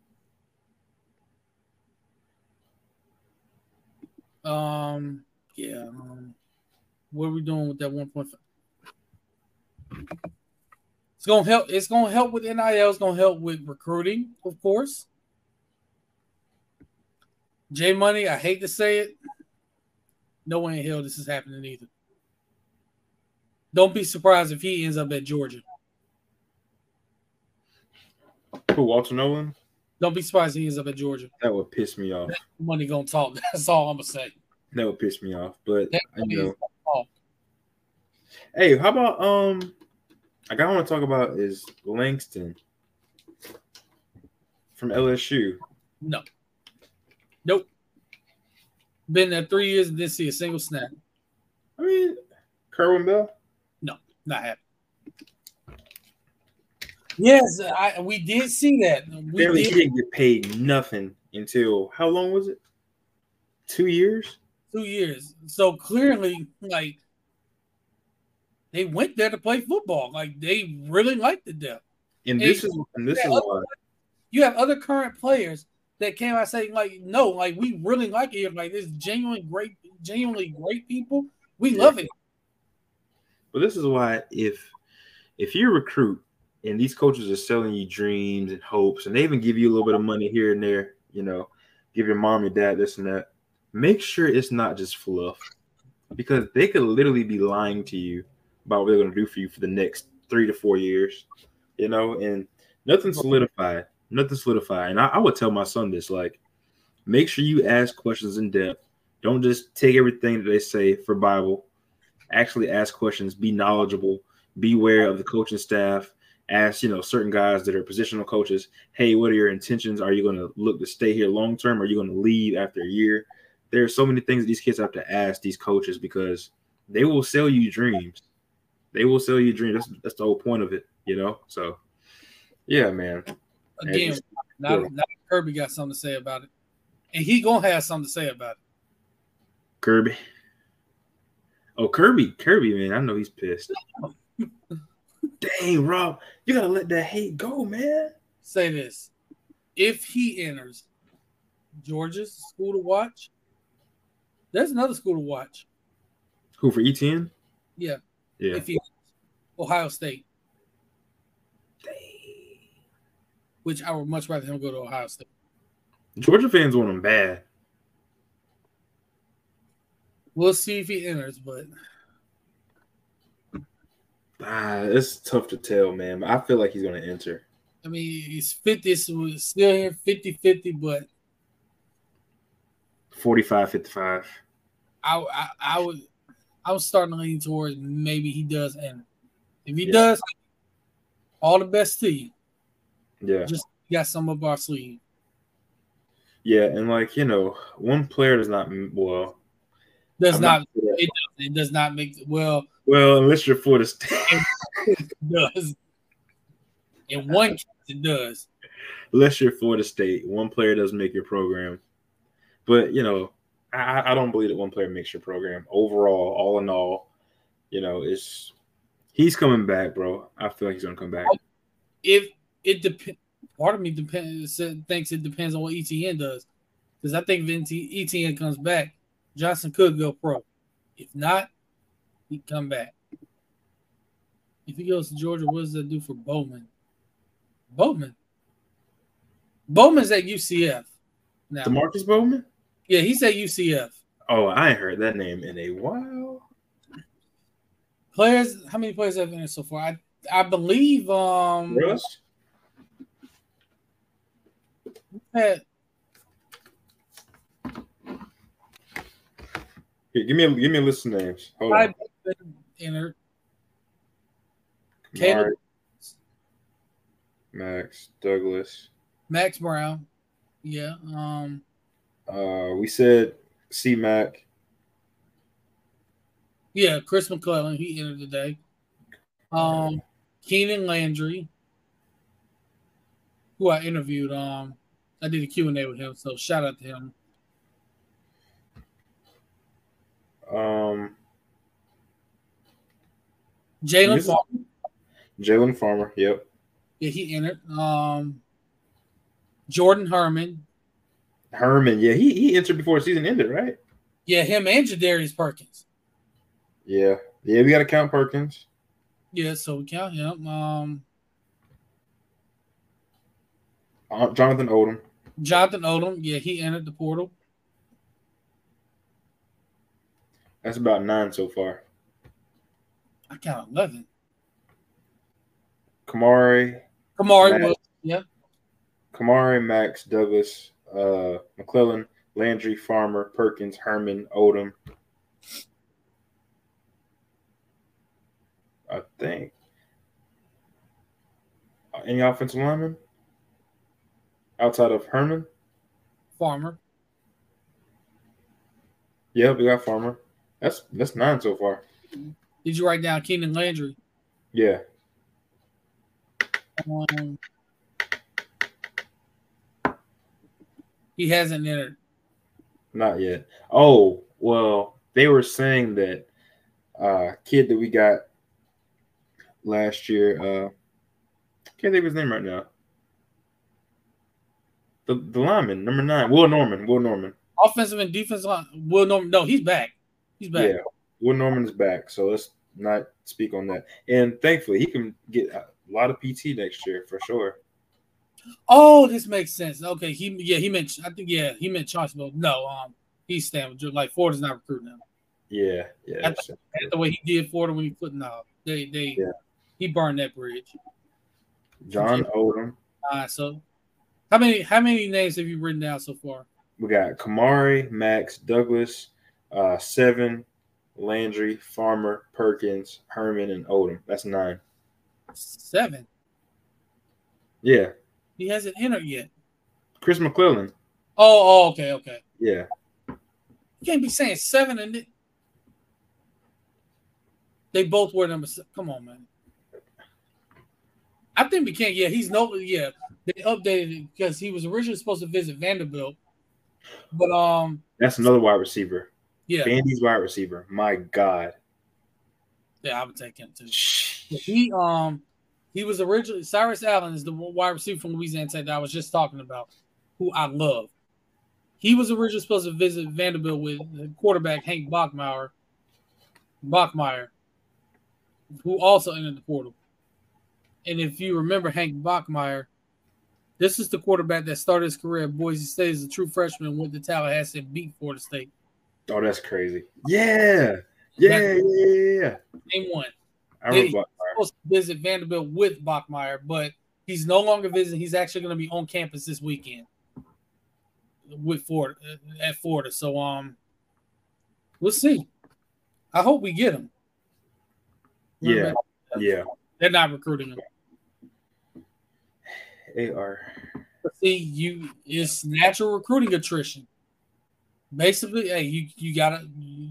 What are we doing with that 1.5? It's gonna help. It's gonna help with NIL. It's gonna help with recruiting, of course. J Money, I hate to say it. No way in hell this is happening either. Don't be surprised if he ends up at Georgia. Who, Walter Nolan? Don't be surprised if he ends up at Georgia. That would piss me off. Money gonna talk. That's all I'm gonna say. That would piss me off. But hey, how about like I want to talk about is Langston from LSU. No. Nope. Been there 3 years and didn't see a single snap. I mean, Kerwin Bell? No, not happening. Yes, we did see that. He didn't get paid nothing until how long was it? 2 years? 2 years. So clearly, like, they went there to play football. Like they really liked it there. And this is why you have other current players that came out saying like, no, like we really like it here. Like this genuinely great people. We love it. But this is why if you recruit and these coaches are selling you dreams and hopes, and they even give you a little bit of money here and there, you know, give your mom and dad this and that, make sure it's not just fluff, because they could literally be lying to you about what they're going to do for you for the next 3 to 4 years, you know, and nothing's solidified. And I would tell my son this, like, make sure you ask questions in depth. Don't just take everything that they say for Bible. Actually ask questions, be knowledgeable, be aware of the coaching staff. Ask, you know, certain guys that are positional coaches, hey, what are your intentions? Are you going to look to stay here long term? Are you going to leave after a year? There are so many things that these kids have to ask these coaches, because they will sell you dreams. That's the whole point of it, you know? So, yeah, man. Again, now Kirby got something to say about it. And he going to have something to say about it. Kirby. Oh, Kirby, man. I know he's pissed. Dang, Rob, you got to let that hate go, man. Say this. If he enters Georgia's school to watch, there's another school to watch. Who, for ETN? Yeah. Yeah. If he Ohio State. Dang. Which I would much rather him go to Ohio State. Georgia fans want him bad. We'll see if he enters, but it's tough to tell, man. I feel like he's going to enter. I mean, he's 50, so he's still here 50-50, but 45-55. I was starting to lean towards maybe he does enter. If he does, all the best to you. Yeah. Just got some up our sleeve. Yeah, and like, you know, one player does not it does not make well unless you're Florida State. It does. In one case it does. Unless you're Florida State, one player doesn't make your program. But, you know, I don't believe that one player makes your program. Overall, all in all, you know, he's coming back, bro. I feel like he's gonna come back. If it depends, part of me thinks it depends on what ETN does. Because I think if ETN comes back, Johnson could go pro. If not, he'd come back. If he goes to Georgia, what does that do for Bowman? Bowman's at UCF now. DeMarcus Bowman? Yeah, he's at UCF. Oh, I ain't heard that name in a while. Players, how many players have been in so far? I believe Russ? Here, give me a list of names. Hold on. Entered. Caleb, Max Douglas, Max Brown. Yeah. We said C-Mac. Yeah, Chris McClellan, he entered today. Keenan Landry, who I interviewed. I did a Q&A with him, so shout out to him. Jalen Farmer, yep. Yeah, he entered. Jordan Herman, yeah, he entered before the season ended, right? Yeah, him and Jadarius Perkins. Yeah, we got to count Perkins. Yeah, so we count him. Jonathan Odom, yeah, he entered the portal. That's about 9 so far. I count 11. Kamari was, yeah. Kamari, Max, Douglas, McClellan, Landry, Farmer, Perkins, Herman, Odom. I think. Any offensive linemen outside of Herman? Farmer. Yeah, we got Farmer. That's 9 so far. Did you write down Keenan Landry? Yeah. He hasn't entered. Not yet. Oh, well, they were saying that kid that we got last year. Can't think of his name right now. The lineman, number 9, Will Norman. Will Norman. Offensive and defensive line. Will Norman. No, he's back. He's back. Yeah, Will Norman is back. So let's not speak on that. And thankfully, he can get a lot of PT next year for sure. Oh, this makes sense. Okay, he meant he meant Chauncey. No, he's staying with like Florida's not recruiting him. Yeah. That's the way he did Florida when he put he burned that bridge. John Odom. So how many names have you written down so far? We got Kamari, Max, Douglas, Seven, Landry, Farmer, Perkins, Herman, and Odom. That's 9. 7. Yeah. He hasn't entered yet. Chris McClellan. Oh, okay. Yeah. You can't be saying 7 and they both were number 7. Come on, man. I think we can't. Yeah, they updated it because he was originally supposed to visit Vanderbilt, but that's another wide receiver. Yeah, Vandy's wide receiver. My God. Yeah, I would take him too. He was originally Cyrus Allen is the wide receiver from Louisiana Tech that I was just talking about, who I love. He was originally supposed to visit Vanderbilt with quarterback Hank Bachmeier, who also entered the portal. And if you remember Hank Bachmeier, this is the quarterback that started his career at Boise State as a true freshman and went to Tallahassee and beat Florida State. Oh, that's crazy. Yeah. Name one. I remember He's supposed to visit Vanderbilt with Bachmeier, but he's no longer visiting. He's actually going to be on campus this weekend with Florida at Florida. So we'll see. I hope we get him. Yeah. They're not recruiting him. They are. See, it's natural recruiting attrition. Basically, hey, you gotta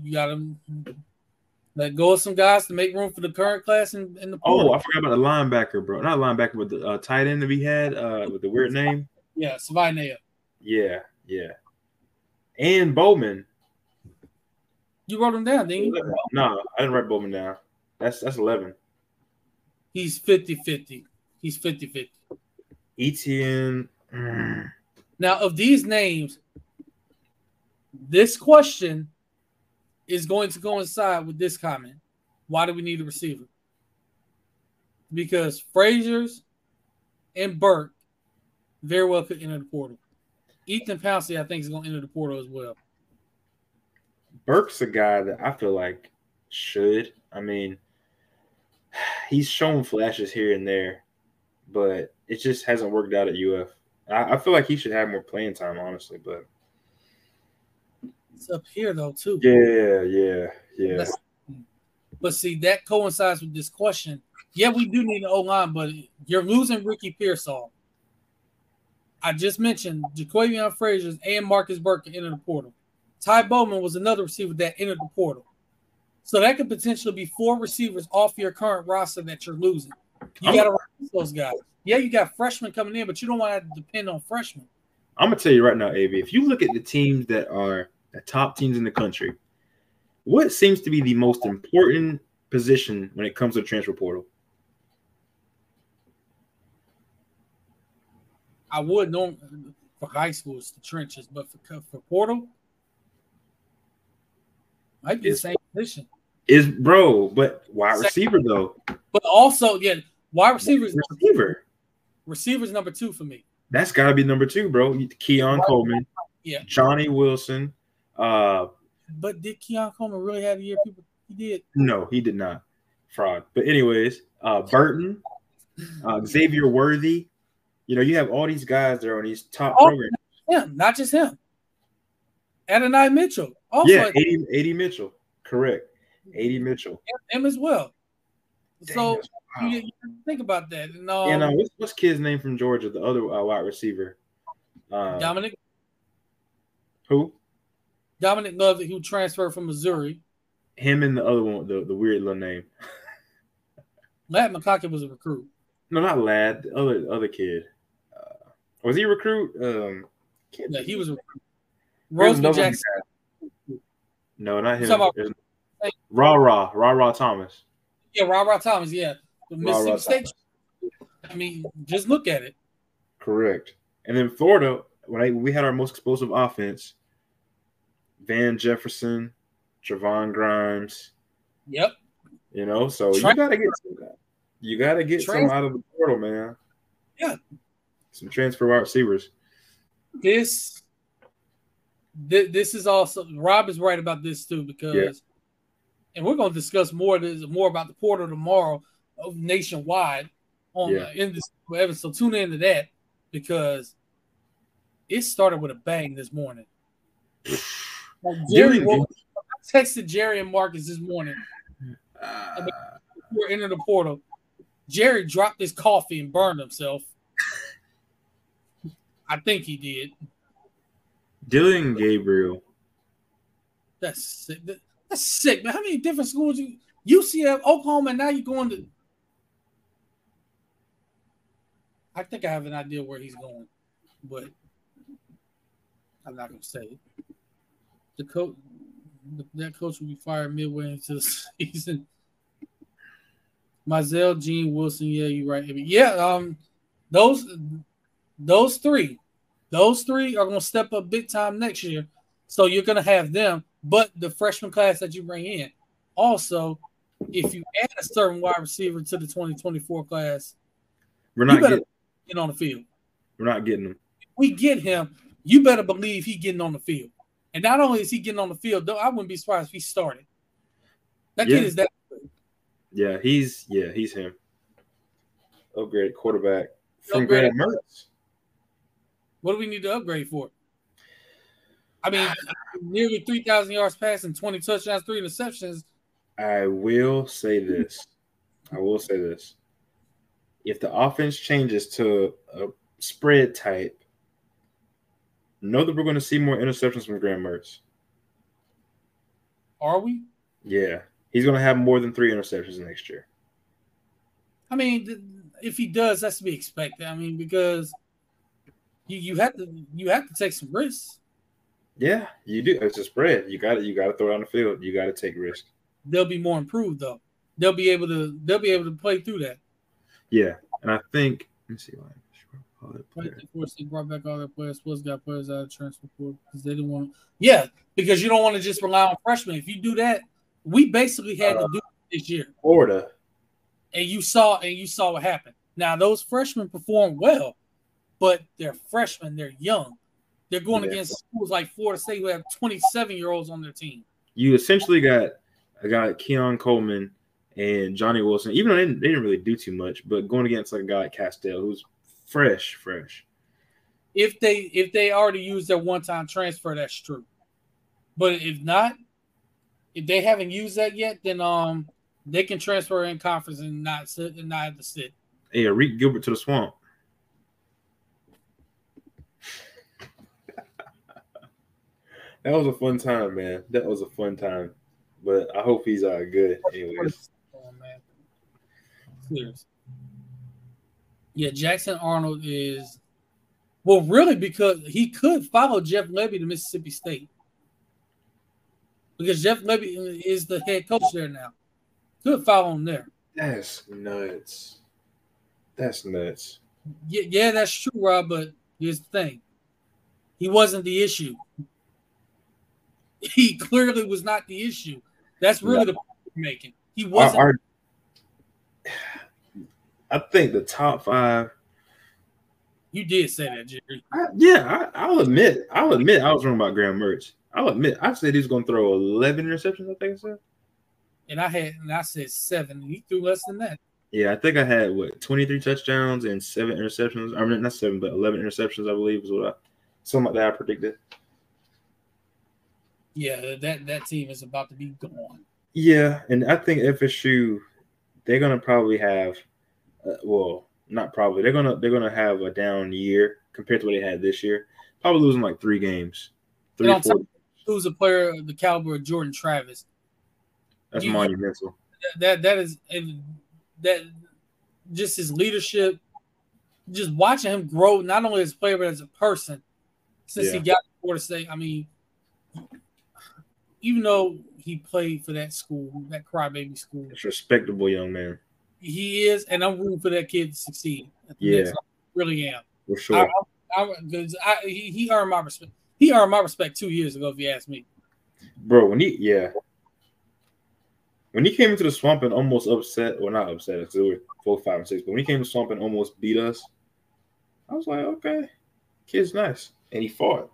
let go of some guys to make room for the current class in the portal. Oh, I forgot about the linebacker, bro. Not linebacker, but the tight end that we had with the weird name. Yeah, Savai'Nea. Yeah. And Bowman. You wrote him down, didn't you? No, I didn't write Bowman down. That's 11. He's 50-50. He's 50-50. Etienne. Now, of these names, this question is going to coincide with this comment. Why do we need a receiver? Because Frazier's and Burke very well could enter the portal. Ethan Pouncey, I think, is going to enter the portal as well. Burke's a guy that I feel like should. I mean, he's shown flashes here and there, but it just hasn't worked out at UF. I feel like he should have more playing time, honestly, but it's up here though too. Yeah. But see, that coincides with this question. Yeah, we do need an O-line, but you're losing Ricky Pearsall. I just mentioned Jaquavion Frazier and Marcus Burke entered the portal. Ty Bowman was another receiver that entered the portal. So that could potentially be 4 receivers off your current roster that you're losing. You got to replace those guys. Yeah, you got freshmen coming in, but you don't want to depend on freshmen. I'm going to tell you right now, AB, if you look at the teams that are the top teams in the country, what seems to be the most important position when it comes to the transfer portal? I would know for high school it's the trenches, but for portal, might be the same position. But wide receiver though. But also, yeah, wide receivers. Receivers number 2 for me. That's got to be number 2, bro. Keon Coleman. Yeah. Johnny Wilson. But did Keon Coleman really have a year? He did. No, he did not. Fraud. But anyways, Burton, Xavier Worthy. You know, you have all these guys that are on these top programs. Yeah, not just him. Adonai Mitchell. Also, yeah, 80 Mitchell. Correct. 80 Mitchell. Him as well. Dang, so you think about that. What's kid's name from Georgia, the other wide receiver? Dominic. Who? Dominic Love, who transferred from Missouri. Him and the other one, the weird little name. Ladd McConkey was a recruit. No, not Ladd. The other kid. Was he a recruit? Yeah, he was a recruit. Roseman Jackson. No, not him. Ra Thomas. Yeah, Ra Thomas. Yeah, Mississippi State. I mean, just look at it. Correct. And then Florida, when we had our most explosive offense, Van Jefferson, Trevon Grimes. Yep. You know, so you gotta get some out of the portal, man. Yeah. Some transfer wide receivers. This is also Rob is right about this too, because and we're gonna discuss more about the portal tomorrow nationwide in this whatever. So tune into that because it started with a bang this morning. I texted Jerry and Marcus this morning. Before entering the portal, Jerry dropped his coffee and burned himself. I think he did. Dillon Gabriel. That's sick. That's sick, man. How many different schools UCF, Oklahoma, and now you're going to? I think I have an idea where he's going, but I'm not going to say it. That coach will be fired midway into the season. Mizell, Gene Wilson. Yeah, you're right. Yeah, those three are going to step up big time next year. So you're going to have them, but the freshman class that you bring in. Also, if you add a certain wide receiver to the 2024 class, we're not getting on the field. We're not getting him. If we get him, you better believe he's getting on the field. And not only is he getting on the field, though, I wouldn't be surprised if he started. That kid is that good. Yeah, he's him. Upgrade quarterback from Graham Mertz. What do we need to upgrade for? I mean, nearly 3,000 yards passing, 20 touchdowns, 3 interceptions. I will say this. If the offense changes to a spread type, know that we're going to see more interceptions from Graham Mertz. Are we? Yeah. He's going to have more than 3 interceptions next year. I mean, if he does, that's to be expected. I mean, because you have to take some risks. Yeah, you do. It's a spread. You got to throw it on the field. You got to take risks. They'll be more improved though. They'll be able to play through that. Yeah, and I think let me see. They brought back all their players. Plus, got players out of transfer portal because they didn't want. Yeah, because you don't want to just rely on freshmen. If you do that, we basically had to do it this year. Florida, and you saw what happened. Now those freshmen performed well, but they're freshmen. They're young. They're going against schools like Florida State who have 27-year-olds on their team. You essentially got a guy like Keon Coleman and Johnny Wilson, even though they didn't really do too much, but going against like a guy like Castell who's fresh. If they already used their one-time transfer, that's true. But if not, if they haven't used that yet, then they can transfer in conference and not have to sit. Hey, Reek Gilbert to the swamp. That was a fun time, man. That was a fun time. But I hope he's good anyways. Oh, man. Seriously. Yeah, Jackson Arnold is really because he could follow Jeff Lebby to Mississippi State. Because Jeff Lebby is the head coach there now. Could follow him there. That's nuts. Yeah, that's true, Rob, but here's the thing. He wasn't the issue. He clearly was not the issue. That's really the point we're making. He wasn't. I think the top 5. You did say that, Jerry. I'll admit I was wrong about Graham Mertz. I'll admit I said he was going to throw 11 interceptions. I think I said. And I said 7. He threw less than that. Yeah, I think I had 23 touchdowns and 7 interceptions. I mean, not 7, but 11 interceptions. I believe is something like that I predicted. Yeah, that team is about to be gone. Yeah, and I think FSU, they're gonna probably have, not probably. They're gonna have a down year compared to what they had this year. Probably losing like 3 games. 3 4. Who's a player of the caliber of Jordan Travis? That's monumental. That is, and that just his leadership, just watching him grow not only as a player but as a person since he got to Florida State. I mean, even though he played for that school, that crybaby school, it's a respectable young man. He is, and I'm rooting for that kid to succeed at the next level. Really am. For sure. He earned my respect. He earned my respect 2 years ago, if you ask me. Bro, when he came into the swamp and almost upset, well, not upset, because we were 4, 5, and 6, but when he came to the swamp and almost beat us, I was like, okay, kid's nice. And he fought.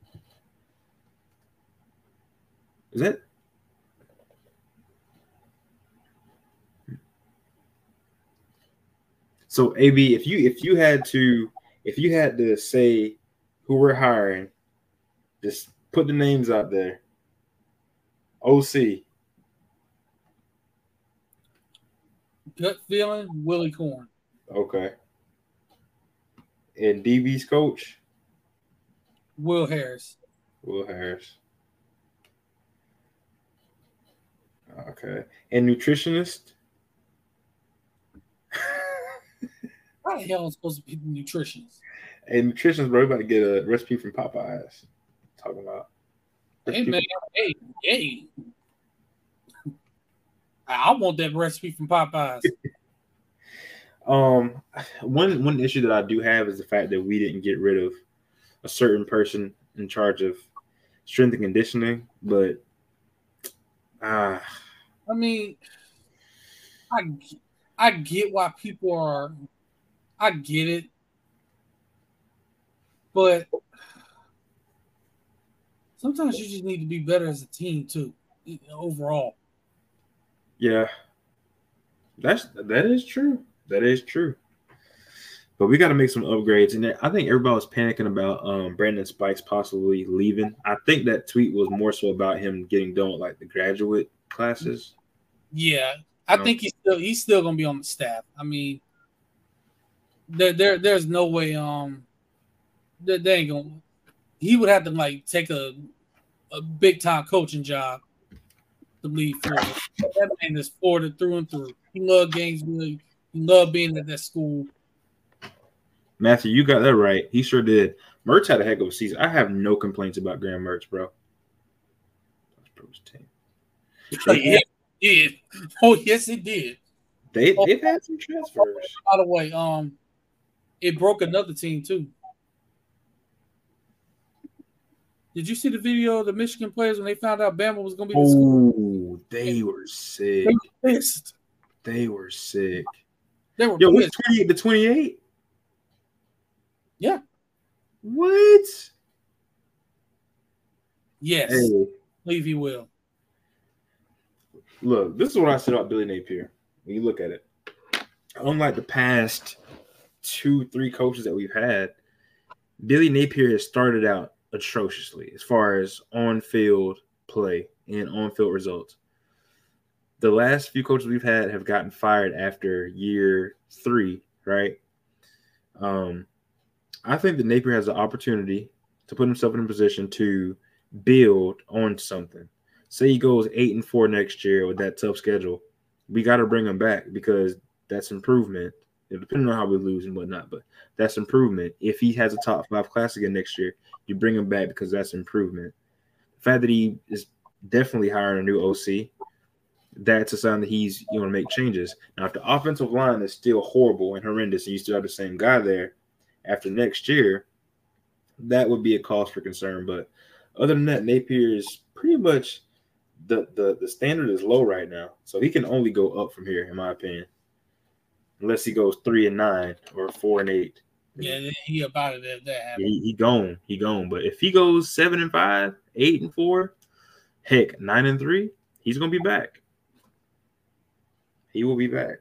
Is that? So AB, if you had to say who we're hiring, just put the names out there. OC. Gut feeling, Willie Corn. Okay. And DB's coach? Will Harris. Will Harris. Okay. And nutritionist? How the hell am I supposed to be the nutritionist? And nutritionist, bro, about to get a recipe from Popeyes. Talking about. Hey, man. Hey. I want that recipe from Popeyes. One issue that I do have is the fact that we didn't get rid of a certain person in charge of strength and conditioning, but I mean, I get why people are. I get it, but sometimes you just need to be better as a team too, overall. Yeah, that is true. That is true. But we got to make some upgrades, and I think everybody was panicking about Brandon Spikes possibly leaving. I think that tweet was more so about him getting done with like the graduate classes. Yeah, I think he's still gonna be on the staff. I mean, there's no way they ain't gonna. He would have to like take a big time coaching job to leave Florida. That man is Florida through and through. He loved Gainesville. He loved being at that school. Matthew, you got that right. He sure did. Mertz had a heck of a season. I have no complaints about Graham Mertz, bro. Yeah, it did. Oh, yes, it did. They've had some transfers. By the way, it broke another team too. Did you see the video of the Michigan players when they found out Bama was going to be the school? Oh, they were sick. They were pissed. They were sick. They were what's 28 to 28? Yeah. What? Yes. Hey. I believe he will. Look, this is what I said about Billy Napier. When you look at it, unlike the past 2-3 coaches that we've had, Billy Napier has started out atrociously as far as on-field play and on-field results. The last few coaches we've had have gotten fired after year 3, right? I think that Napier has the opportunity to put himself in a position to build on something. Say he goes 8-4 next year with that tough schedule. We got to bring him back because that's improvement. Depending on how we lose and whatnot, but that's improvement. If he has a top 5 class again next year, you bring him back because that's improvement. The fact that he is definitely hiring a new OC, that's a sign that he's going to make changes. Now, if the offensive line is still horrible and horrendous and you still have the same guy there after next year, that would be a cause for concern. But other than that, Napier is pretty much the standard is low right now. So he can only go up from here, in my opinion. Unless he goes 3-9 or 4-8. Yeah, he about it if that happens. He gone. But if he goes 7-5, 8-4, heck, 9-3, he's gonna be back. He will be back.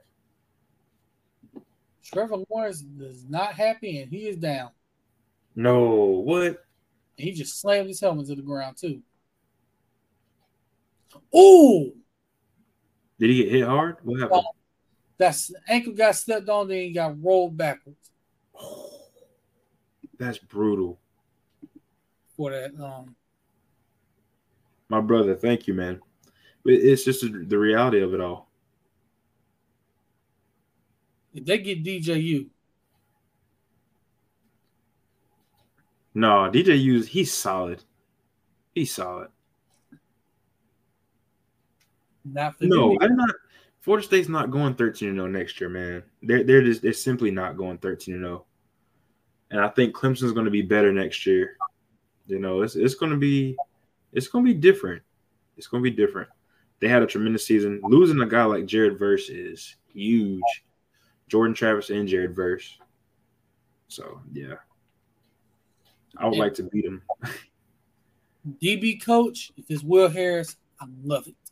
Trevor Lawrence is not happy and he is down. No, what? He just slammed his helmet to the ground too. Oh! Did he get hit hard? What happened? That's ankle got stepped on, then he got rolled backwards. That's brutal. For that, my brother, thank you, man. It's just the reality of it all. If they get DJU. No, DJU, he's solid. He's solid. Not for no, I'm not. Florida State's not going 13-0 next year, man. They're simply not going 13-0. And I think Clemson's going to be better next year. You know, it's going to be different. It's going to be different. They had a tremendous season. Losing a guy like Jared Verse is huge. Jordan Travis and Jared Verse. So, yeah. I would like to beat him. DB coach, if it's Will Harris, I love it.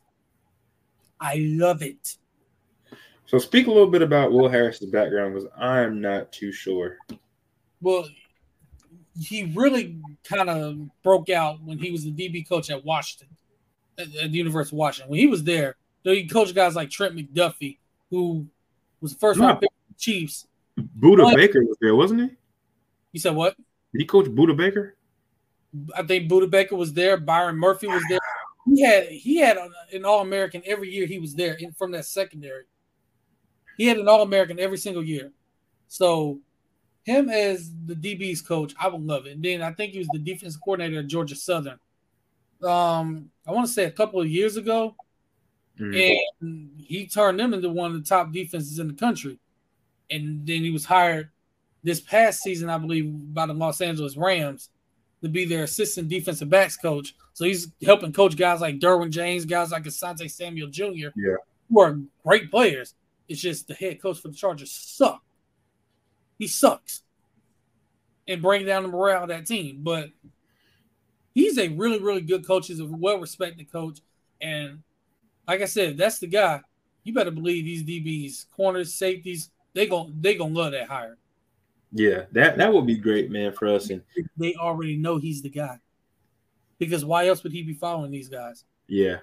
I love it. So speak a little bit about Will Harris's background because I'm not too sure. Well, he really kind of broke out when he was the DB coach at Washington, at the University of Washington. When he was there, he coached guys like Trent McDuffie, who was the first round pick for the Chiefs. Buda Baker was there, wasn't he? You said what? Did he coach Buda Baker? I think Buda Baker was there. Byron Murphy was there. He had an All-American every year he was there from that secondary. He had an All-American every single year. So him as the DB's coach, I would love it. And then I think he was the defensive coordinator at Georgia Southern. I want to say a couple of years ago. Mm-hmm. And he turned them into one of the top defenses in the country. And then he was hired this past season, I believe, by the Los Angeles Rams to be their assistant defensive backs coach. So he's helping coach guys like Derwin James, guys like Asante Samuel Jr., who are great players. It's just the head coach for the Chargers sucks. He sucks. And bring down the morale of that team. But he's a really, really good coach. He's a well-respected coach. And like I said, that's the guy. You better believe these DBs, corners, safeties, they gonna love that hire. Yeah, that would be great, man, for us. And they already know he's the guy. Because why else would he be following these guys? Yeah.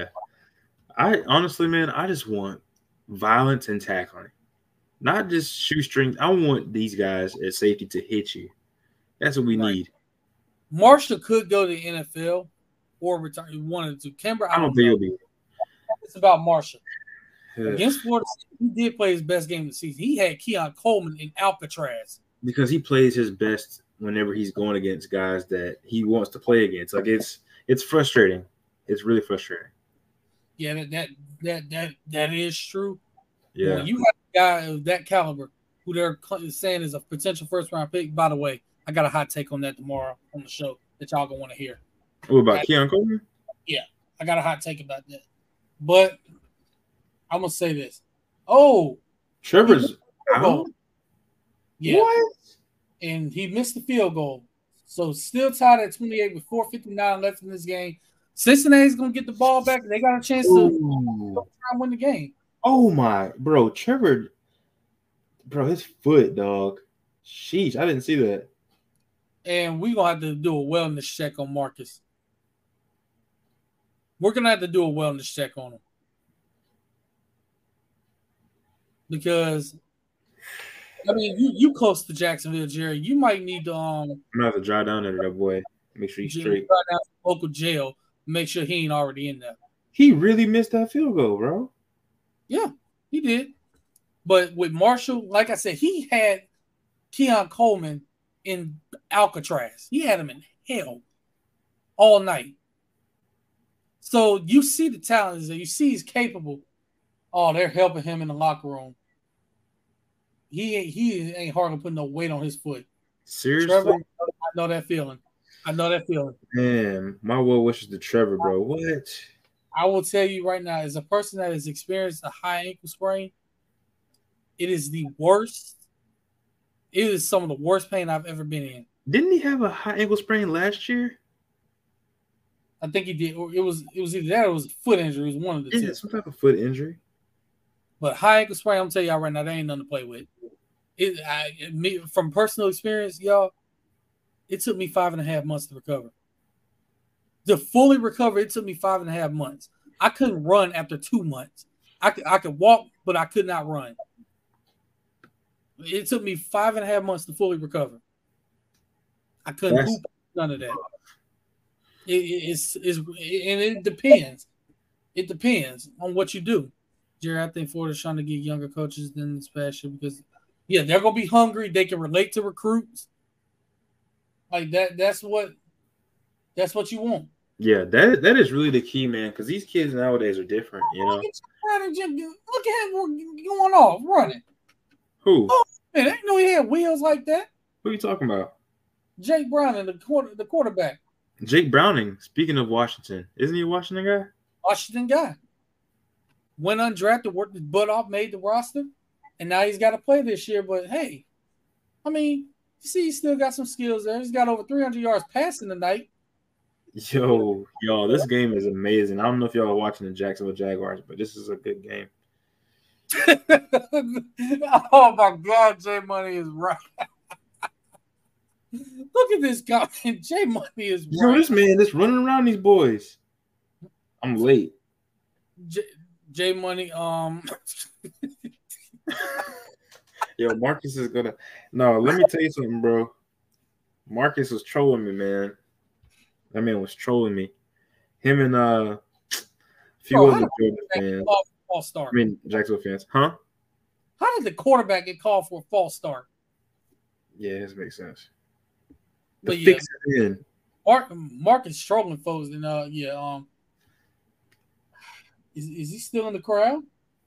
I honestly, man, I just want violence and tackling. Not just shoestring. I want these guys at safety to hit you. That's what we need. Marshall could go to the NFL or return. He wanted to. Kimber, I don't think he'll be. It's about Marshall. Against Florida State, he did play his best game of the season. He had Keon Coleman in Alcatraz. Because he plays his best whenever he's going against guys that he wants to play against. Like it's frustrating. It's really frustrating. Yeah, that is true. Yeah. When you have a guy of that caliber who they're saying is a potential first-round pick. By the way, I got a hot take on that tomorrow on the show that y'all gonna want to hear. What about Keon Coleman? Yeah, I got a hot take about that. But I'm gonna say this. Oh, Trevor's out? Yeah. What? And he missed the field goal. So still tied at 28 with 4:59 left in this game. Cincinnati's gonna get the ball back. They got a chance to win the game. Oh my, bro, Trevor, his foot, dog. Sheesh, I didn't see that. And we're gonna have to do a wellness check on Marcus. We're gonna have to do a wellness check on him. Because I mean, you close to Jacksonville, Jerry. You might need to I'm gonna have to drive down there, that boy. Make sure he's straight. Drive down to the local jail. Make sure he ain't already in there. He really missed that field goal, bro. Yeah, he did. But with Marshall, like I said, he had Keon Coleman in Alcatraz. He had him in hell all night. So you see the talent is there. You see he's capable. Oh, they're helping him in the locker room. He ain't hardly putting no weight on his foot. Seriously? Trevor, I know that feeling. Man, my well wishes to Trevor, bro. What? I will tell you right now, as a person that has experienced a high ankle sprain, it is the worst. It is some of the worst pain I've ever been in. Didn't he have a high ankle sprain last year? I think he did. It was either that or it was a foot injury. It was one of the two. Some type of foot injury. But high ankle sprain, I'm telling y'all right now, that ain't nothing to play with. From personal experience, y'all, it took me 5.5 months to recover. To fully recover, it took me 5.5 months. I couldn't run after 2 months. I could walk, but I could not run. It took me 5.5 months to fully recover. I couldn't hoop, none of that. It depends. It depends on what you do. Jerry, I think Florida's trying to get younger coaches than this past year because, yeah, they're going to be hungry. They can relate to recruits. Like that. That's what you want. Yeah, that is really the key, man, because these kids nowadays are different, you know. Brandon Jim, look at him going off, running. Who? Oh, man, I didn't know he had wheels like that. Who are you talking about? Jake Browning, the quarterback. Jake Browning. Speaking of Washington, isn't he a Washington guy? Washington guy. Went undrafted, worked his butt off, made the roster, and now he's got to play this year. But hey, I mean, you see, he's still got some skills there. He's got over 300 yards passing tonight. Yo, this game is amazing. I don't know if y'all are watching the Jacksonville Jaguars, but this is a good game. Oh my God, J Money is right. Look at this guy. J Money is right. Yo, this man is running around these boys. I'm late. J Money, Yo, Marcus is gonna. No, let me tell you something, bro. Marcus was trolling me, man. That man was trolling me. Him and a few other Jordan fans. False start. I mean, Jacksonville fans, huh? How did the quarterback get called for a false start? Yeah, this makes sense. But fix it in. Marcus struggling, folks, and is he still in the crowd?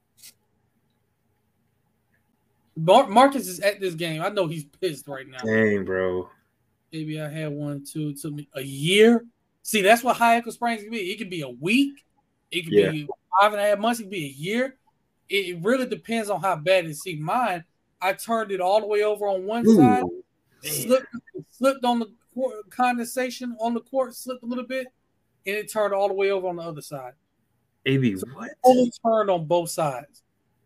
Marcus is at this game. I know he's pissed right now. Dang, bro. Maybe I had 1, 2. It took me a year. See, that's what high ankle sprains can be. It could be a week. It could be 5.5 months. It could be a year. It really depends on how bad it is. See, mine, I turned it all the way over on one side, slipped on the condensation on the court, slipped a little bit, and it turned all the way over on the other side. AB, so what? Only turned on both sides.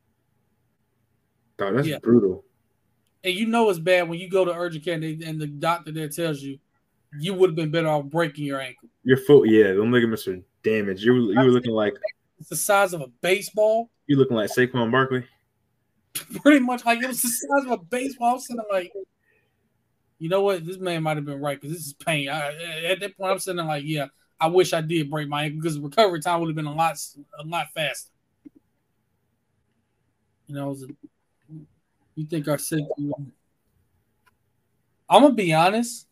Oh, that's brutal. And you know it's bad when you go to urgent care and the doctor there tells you would have been better off breaking your ankle. Your foot, them ligaments are damaged. You were looking like it's the size of a baseball. You looking like Saquon Barkley? Pretty much like it was the size of a baseball. I was sitting like, you know what? This man might have been right because this is pain. At that point, I'm sitting there like, yeah, I wish I did break my ankle because the recovery time would have been a lot faster. You know, you think our safety? I'm gonna be honest.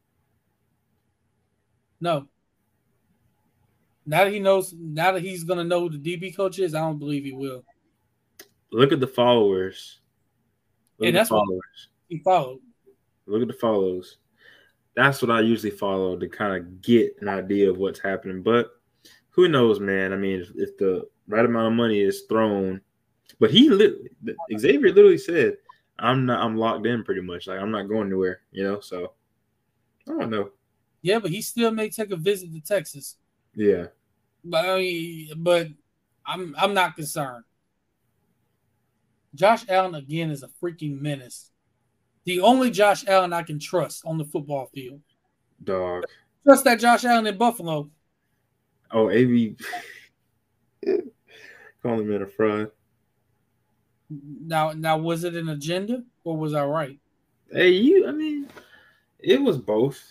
No. Now that he's gonna know who the DB coach is, I don't believe he will. Look at the followers. That's what he followed. Look at the follows. That's what I usually follow to kind of get an idea of what's happening. But who knows, man? I mean, if the right amount of money is thrown, but Xavier literally said, I'm locked in pretty much. Like I'm not going anywhere, so I don't know. Yeah, but he still may take a visit to Texas. Yeah. But I'm not concerned. Josh Allen again is a freaking menace. The only Josh Allen I can trust on the football field. Dog. Trust that Josh Allen in Buffalo. Oh, AB. Calling him a fraud. Now, was it an agenda or was I right? Hey, it was both.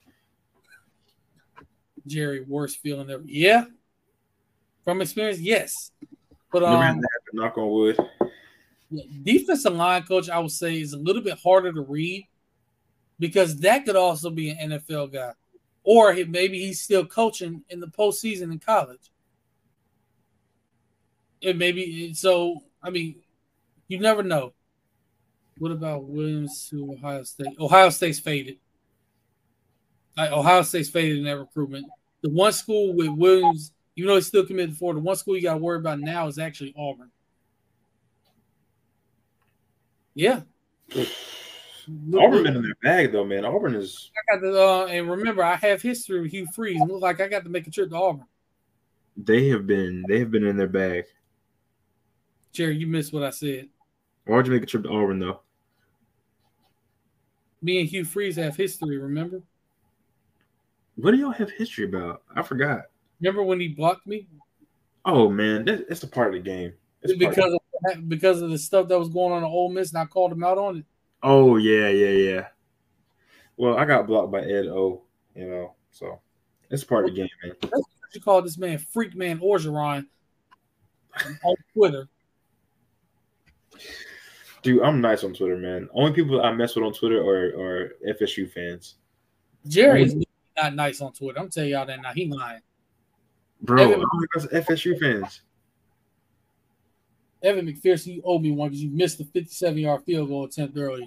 Jerry, worst feeling ever. Yeah. From experience, yes. But never had to happen, knock on wood. Defensive line coach, I would say, is a little bit harder to read because that could also be an NFL guy. Or maybe he's still coaching in the postseason in college. You never know. What about Williams to Ohio State? Ohio State's faded. Ohio State's faded in that recruitment. The one school with Williams, even though he's still committed for, the one school you got to worry about now is actually Auburn. Yeah. Auburn been in their bag though, man. Auburn is. I got and remember, I have history with Hugh Freeze. It looked like I got to make a trip to Auburn. They have been in their bag. Jerry, you missed what I said. Why'd you make a trip to Auburn though? Me and Hugh Freeze have history. Remember? What do y'all have history about? I forgot. Remember when he blocked me? Oh man, that's a part of the game. Because of the stuff that was going on at Ole Miss, and I called him out on it. Oh yeah. Well, I got blocked by Ed O. So it's part of the game, man. That's what you call this man, Freak Man Orgeron, on Twitter. Dude, I'm nice on Twitter, man. Only people I mess with on Twitter are FSU fans. Jerry is not nice on Twitter. I'm telling y'all that now. He lying. Bro, I'm FSU fans. Evan McPherson, you owe me one because you missed the 57-yard field goal attempt earlier.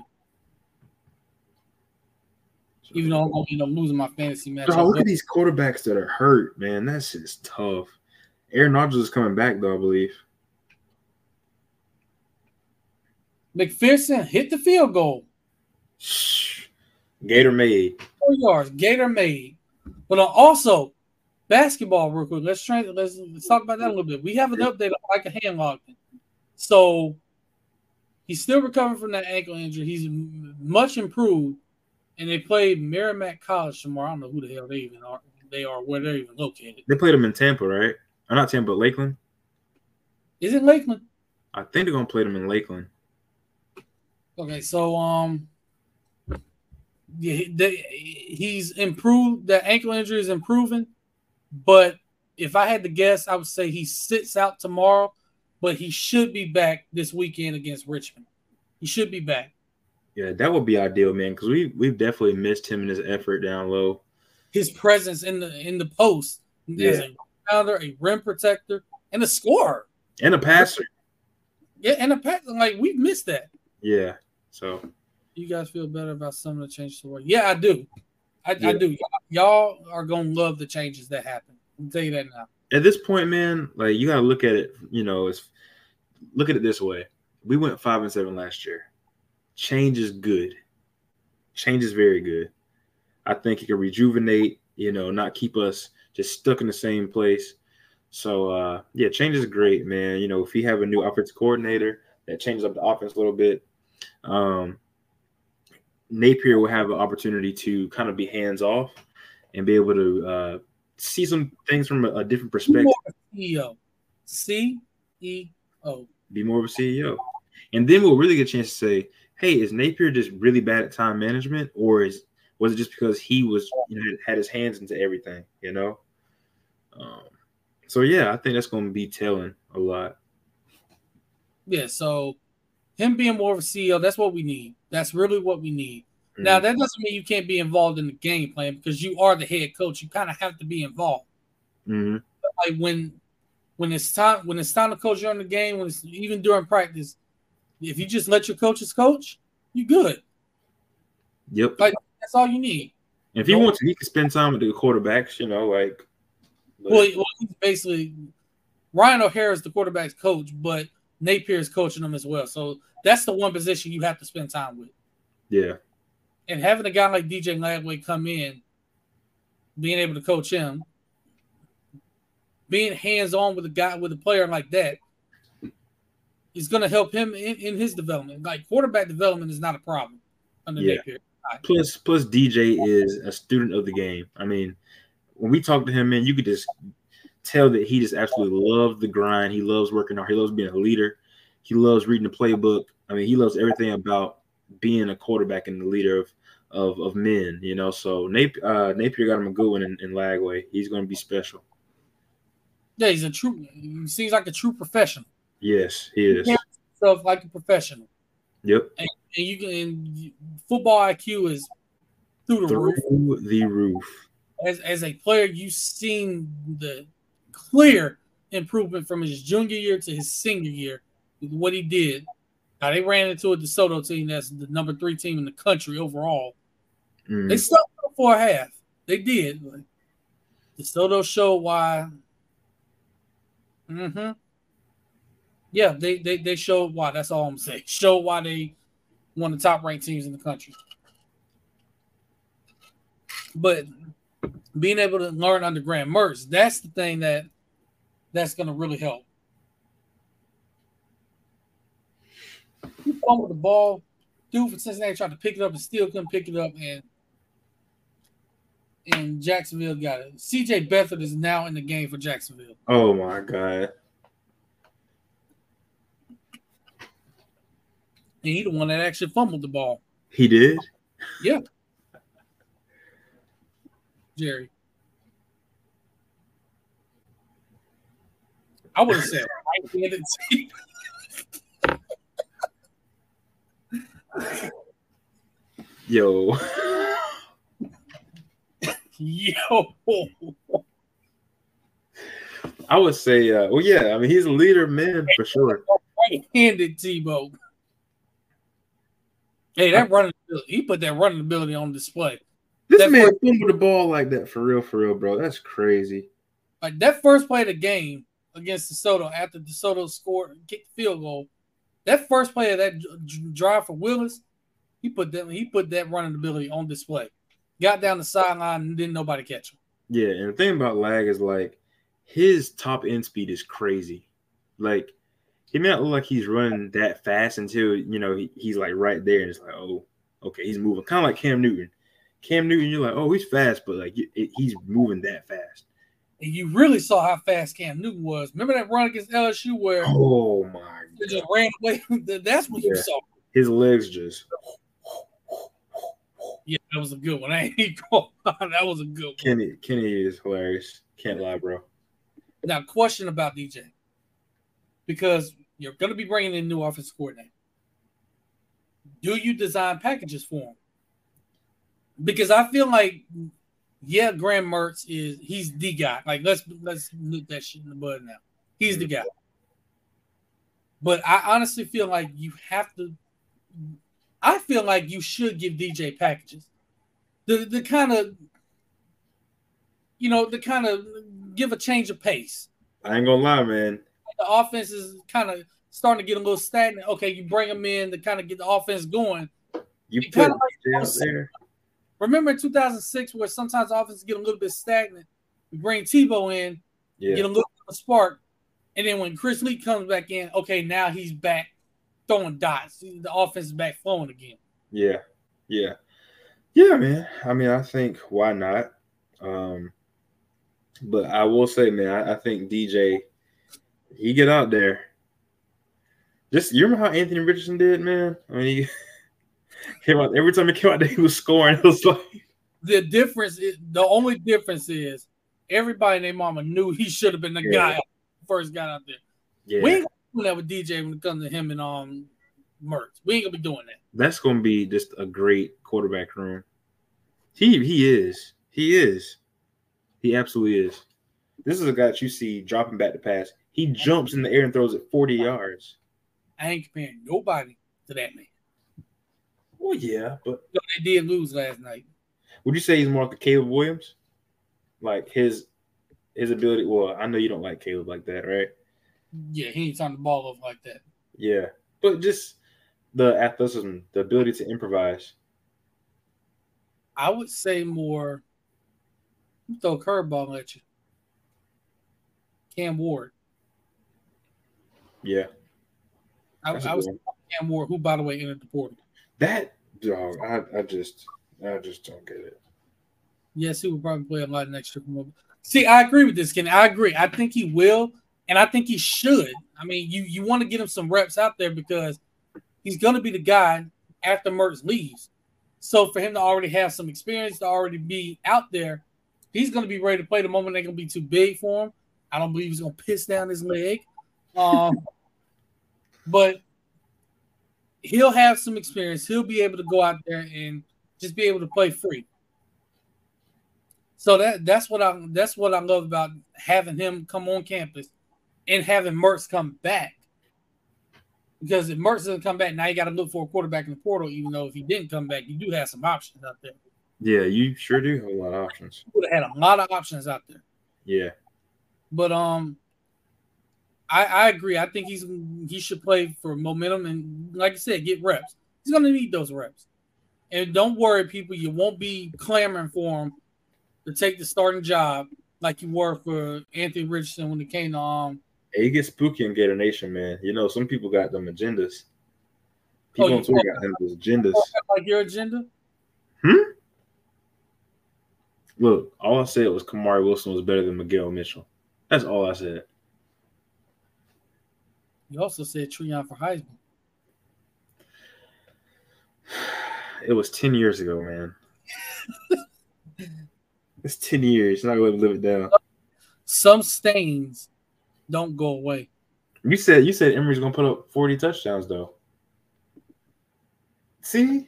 Even though I'm going to end up losing my fantasy match. Oh, look at these quarterbacks that are hurt, man. That's just tough. Aaron Rodgers is coming back, though, I believe. McPherson hit the field goal. Gator made. 4 yards. Gator made. But also, basketball real quick. Let's talk about that a little bit. We have an update on Micah Hanlogden. So he's still recovering from that ankle injury. He's much improved. And they play Merrimack College tomorrow. I don't know who the hell they even are. They are where they're even located. They played them in Tampa, right? Or not Tampa, but Lakeland. Is it Lakeland? I think they're gonna play them in Lakeland. Okay, so he's improved. The ankle injury is improving, but if I had to guess, I would say he sits out tomorrow, but he should be back this weekend against Richmond. He should be back. Yeah, that would be ideal, man, because we've definitely missed him in his effort down low. His presence in the post as a rounder, a rim protector, and a scorer. And a passer. Yeah, and a passer. Like, we've missed that. Yeah, so. You guys feel better about some of the changes to work? Yeah, I do. I do. Y'all are going to love the changes that happen. I'll tell you that now. At this point, man, like, you got to look at it, look at it this way. We went 5-7 last year. Change is good. Change is very good. I think it can rejuvenate, not keep us just stuck in the same place. So, change is great, man. If we have a new offensive coordinator that changes up the offense a little bit, Napier will have an opportunity to kind of be hands-off and be able to see some things from a different perspective. Be more of a CEO. CEO. Be more of a CEO. And then we'll really get a chance to say, hey, is Napier just really bad at time management, or was it just because he was had his hands into everything, So I think that's going to be telling a lot. Yeah, so him being more of a CEO, that's what we need. That's really what we need. Mm-hmm. Now, that doesn't mean you can't be involved in the game plan because you are the head coach. You kind of have to be involved. Mm-hmm. Like when it's time to coach you on the game, even during practice, if you just let your coaches coach, you're good. Yep. Like, that's all you need. If he wants to, he can spend time with the quarterbacks, Well, he's basically Ryan O'Hara is the quarterback's coach, but Napier is coaching them as well. So that's the one position you have to spend time with. Yeah. And having a guy like DJ Lagway come in, being able to coach him, being hands-on with a player like that, is going to help him in his development. Like, quarterback development is not a problem under Napier. Plus DJ is a student of the game. I mean, when we talk to him, man, you could just tell that he just absolutely loves the grind. He loves working hard. He loves being a leader. He loves reading the playbook. I mean, he loves everything about being a quarterback and the leader of men, So Napier got him a good one in Lagway. He's going to be special. Yeah, he seems like a true professional. Yes, he is. He carries himself like a professional. Yep. And football IQ is through the roof. As a player, you've seen the clear improvement from his junior year to his senior year with what he did. Now, they ran into a DeSoto team that's the number 3 team in the country overall. Mm-hmm. They stuck for a half. They did. DeSoto showed why. Mm-hmm. Yeah, they showed why. That's all I'm saying. Showed why they one of the top-ranked teams in the country. But being able to learn under Graham Mertz, that's the thing that's going to really help. He fumbled the ball. Dude from Cincinnati tried to pick it up and still couldn't pick it up, and Jacksonville got it. CJ Beathard is now in the game for Jacksonville. Oh, my God. And he's the one that actually fumbled the ball. He did? Yeah. Jerry. I would have said Yo. I would say, I mean, he's a leader of men for sure. right-handed Tebow. Hey, he put that running ability on display. This man fumbled the ball like that for real, bro. That's crazy. Like that first play of the game against DeSoto after DeSoto scored, kicked the field goal. That first play of that drive for Willis, he put that running ability on display. Got down the sideline and didn't nobody catch him. Yeah, and the thing about Lag is like his top end speed is crazy. Like he may not look like he's running that fast until he's like right there and it's like, oh, okay, he's moving. Kind of like Cam Newton. Cam Newton, you're like, oh, he's fast, but like he's moving that fast. And you really saw how fast Cam Newton was. Remember that run against LSU where oh my god, he just ran away? That's what you saw. His legs just. Yeah, that was a good one. That was a good one. Kenny is hilarious. Can't lie, bro. Now, question about DJ. Because you're going to be bringing in new offensive coordinator. Do you design packages for him? Because I feel like, yeah, Graham Mertz he's the guy. Like, let's nip that shit in the bud now. He's the guy. But I honestly feel like you have to. I feel like you should give DJ packages. The kind of give a change of pace. I ain't gonna lie, man. The offense is kind of starting to get a little stagnant. Okay, you bring them in to kind of get the offense going. You put DJ out there. Remember in 2006 where sometimes the offense get a little bit stagnant. You bring Tebow in, get a little bit of a spark, and then when Chris Lee comes back in, okay, now he's back throwing dots. The offense is back flowing again. Yeah, man. I mean, I think why not? But I will say, man, I think DJ, he get out there. Just you remember how Anthony Richardson did, man? I mean, he came out every time he came out there, he was scoring. It was like the only difference is everybody and their mama knew he should have been the guy who first got out there. Yeah. We ain't gonna do that with DJ when it comes to him and Mertz. We ain't gonna be doing that. That's gonna be just a great quarterback room. He is. He absolutely is. This is a guy that you see dropping back to pass. He jumps in the air and throws it 40 yards. I ain't comparing nobody to that man. Well, yeah, but they did lose last night. Would you say he's more like a Caleb Williams? Like his ability. Well, I know you don't like Caleb like that, right? Yeah, he ain't turning the ball over like that. Yeah, but just the athleticism, the ability to improvise. I would say more. Throw a curveball at you. Cam Ward. Yeah. I was Cam Ward, who, by the way, entered the portal. That dog, I just don't get it. Yes, he will probably play a lot next year. See, I agree with this, Kenny. I agree. I think he will, and I think he should. I mean, you want to get him some reps out there because he's going to be the guy after Mertz leaves. So for him to already have some experience, to already be out there, he's going to be ready to play the moment they're going to be too big for him. I don't believe he's going to piss down his leg. But he'll have some experience. He'll be able to go out there and just be able to play free. So that's what I love about having him come on campus and having Mertz come back. Because if Mertz doesn't come back, now you got to look for a quarterback in the portal, even though if he didn't come back, you do have some options out there. Yeah, you sure do have a lot of options. You would have had a lot of options out there. Yeah. But I agree. I think he should play for momentum and, like I said, get reps. He's going to need those reps. And don't worry, people, you won't be clamoring for him to take the starting job like you were for Anthony Richardson when it came to Hey, you get spooky in Gator Nation, man. You know, some people got them agendas. People on Twitter got them agendas. Like your agenda? Look, all I said was Kamari Wilson was better than Miguel Mitchell. That's all I said. You also said Treon for Heisman. It was 10 years ago, man. It's 10 years. You're not going to live it down. Some stains don't go away. You said Emory's going to put up 40 touchdowns, though. See?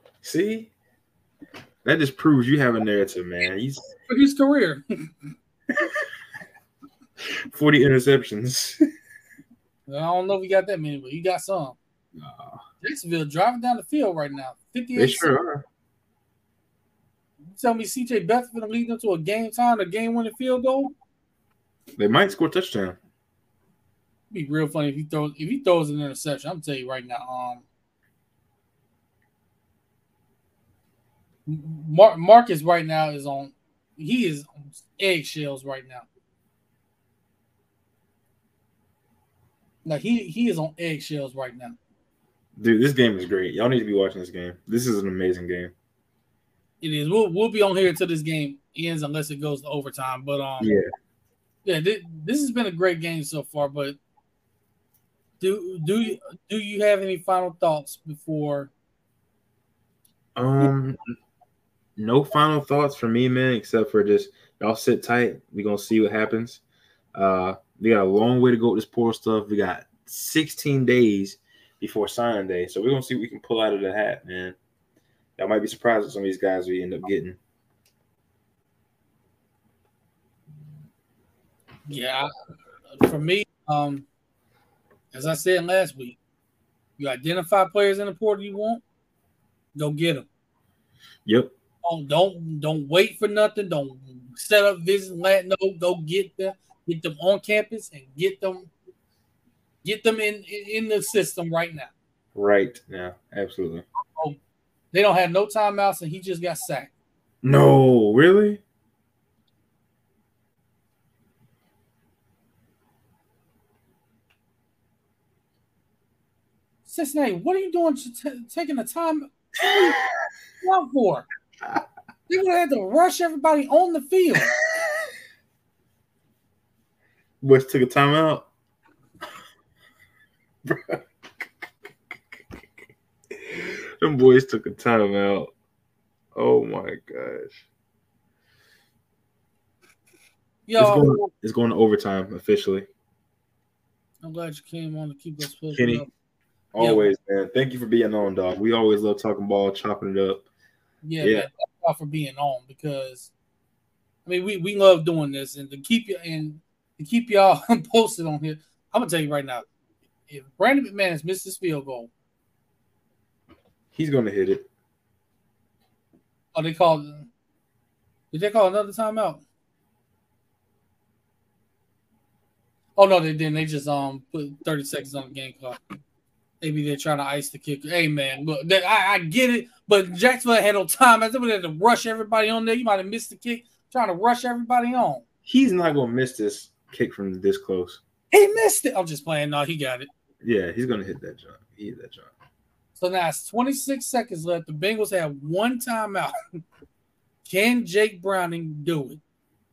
That just proves you have a narrative, man. For his career. 40 interceptions. I don't know if you got that many, but you got some. Jacksonville driving down the field right now. 58. They sure are. You tell me CJ Beathard going to lead them to a game-winning field goal? They might score a touchdown. It'd be real funny if he throws an interception. I'm telling you right now. Marcus right now is on eggshells right now. Like he is on eggshells right now. Dude, this game is great. Y'all need to be watching this game. This is an amazing game. It is. We'll be on here until this game ends, unless it goes to overtime. But yeah. This has been a great game so far. But do you have any final thoughts before? No final thoughts for me, man, except for just y'all sit tight. We're gonna see what happens. We got a long way to go with this portal stuff. We got 16 days before signing day, so we're gonna see what we can pull out of the hat, man. Y'all might be surprised with some of these guys we end up getting. Yeah, for me, as I said last week, you identify players in the portal you want, go get them. Yep. Don't wait for nothing. Don't set up visits. Go get them on campus and get them in the system right now. Right now, absolutely. They don't have no timeouts, and he just got sacked. No, really? Cincinnati, what are you doing taking the time out for? They would have had to rush everybody on the field. Boys took a timeout. Them boys took a timeout. Oh my gosh. Yo, it's going to overtime officially. I'm glad you came on to keep us posted. Kenny, always, man. Thank you for being on, dog. We always love talking ball, chopping it up. Yeah. Man, thank y'all for being on, because I mean we love doing this, and to keep y'all posted on here. I'm gonna tell you right now, if Brandon McManus missed his field goal, he's gonna hit it. Oh, did they call another timeout? Oh no, they didn't. They just put 30 seconds on the game clock. Maybe they're trying to ice the kicker. Hey man, look, I get it, but Jacksonville had no time. I think they had to rush everybody on there. You might have missed the kick, trying to rush everybody on. He's not gonna miss this kick from this close. He missed it. I'm just playing. No, he got it. Yeah, he's gonna hit that jump. He hit that jump. So now it's 26 seconds left. The Bengals have one timeout. Can Jake Browning do it?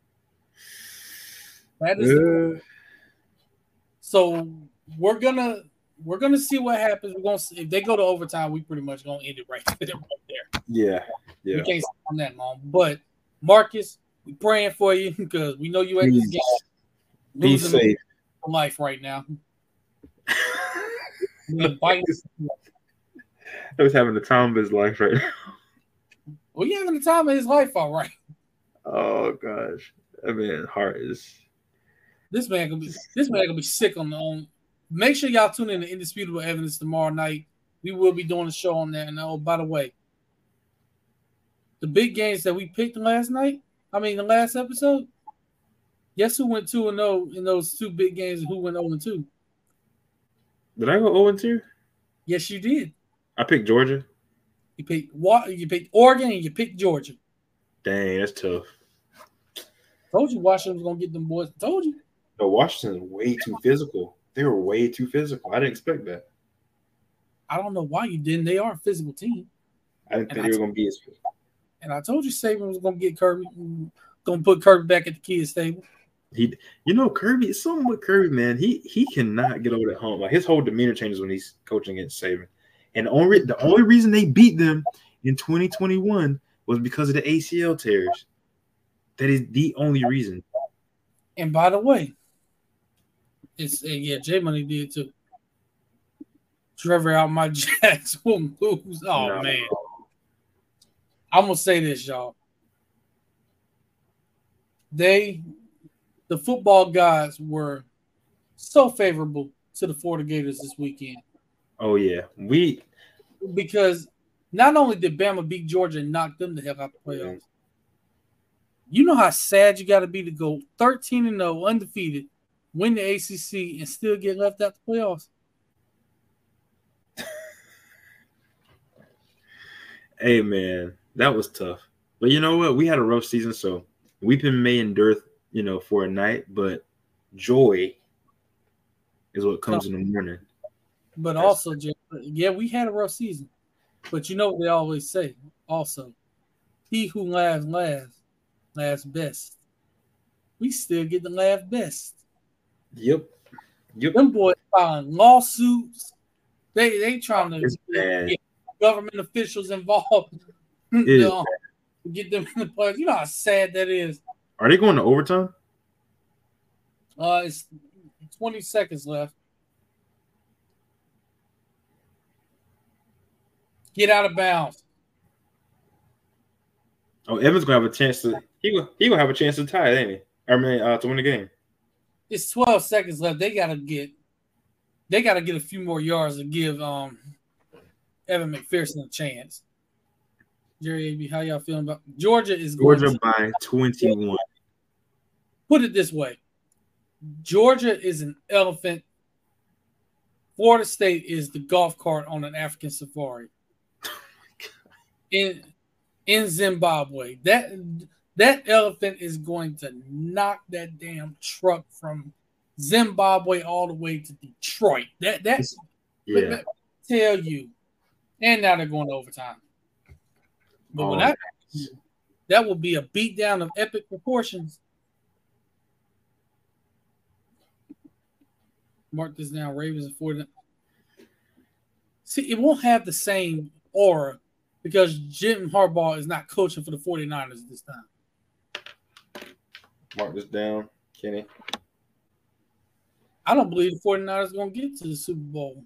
That is so we're gonna see what happens. We're gonna see. If they go to overtime, we pretty much gonna end it right there. Yeah. We can't stay on that long. But Marcus, we praying for you because we know you at this game. Be safe. Life right now. I was having the time of his life right now. Well, you having the time of his life, all right. Oh gosh, I mean, heart is. This man gonna be sick on the own. Make sure y'all tune in to Indisputable Evidence tomorrow night. We will be doing a show on there. And oh, by the way, the big games that we picked last episode. Guess who went 2-0 in those two big games and who went 0-2? Did I go 0-2? Yes, you did. I picked Georgia. You picked Oregon and you picked Georgia. Dang, that's tough. Told you Washington was gonna get them boys. Told you. No, Washington's way too physical. They were way too physical. I didn't expect that. I don't know why you didn't. They are a physical team. I didn't think they were gonna be as physical. And I told you Saban was gonna get Kirby, gonna put Kirby back at the kids' table. Kirby, something with Kirby, man. He cannot get over that hump. Like his whole demeanor changes when he's coaching against Saban. And the only reason they beat them in 2021 was because of the ACL tears. That is the only reason. And by the way, J Money did too. Trevor out my Jacks will lose. Oh man. I'm gonna say this, y'all. The football guys were so favorable to the Florida Gators this weekend. Oh yeah, because not only did Bama beat Georgia and knock them the hell out the playoffs, you know how sad you got to be to go 13-0 undefeated, win the ACC, and still get left out the playoffs. Hey man, that was tough. But you know what? We had a rough season, so weeping may endure, for a night, but joy is what comes in the morning. But also, yeah, we had a rough season. But you know what they always say? Also, he who laughs laughs best. We still get to laugh best. Yep. Them boys filing lawsuits. They trying to get government officials involved. Get them in the playoffs. You know how sad that is. Are they going to overtime? It's 20 seconds left. Get out of bounds. Oh, Evans gonna have a chance to. He gonna have a chance to tie it, ain't he? To win the game. It's 12 seconds left. They gotta get a few more yards to give Evan McPherson a chance. Jerry AB, how y'all feeling about Georgia? Georgia by 21. Put it this way: Georgia is an elephant. Florida State is the golf cart on an African safari. In Zimbabwe, that elephant is going to knock that damn truck from Zimbabwe all the way to Detroit. That's tell you. And now they're going to overtime. But that will be a beatdown of epic proportions. Mark this down. Ravens and 49. See, it won't have the same aura because Jim Harbaugh is not coaching for the 49ers this time. Mark this down, Kenny. I don't believe the 49ers are going to get to the Super Bowl.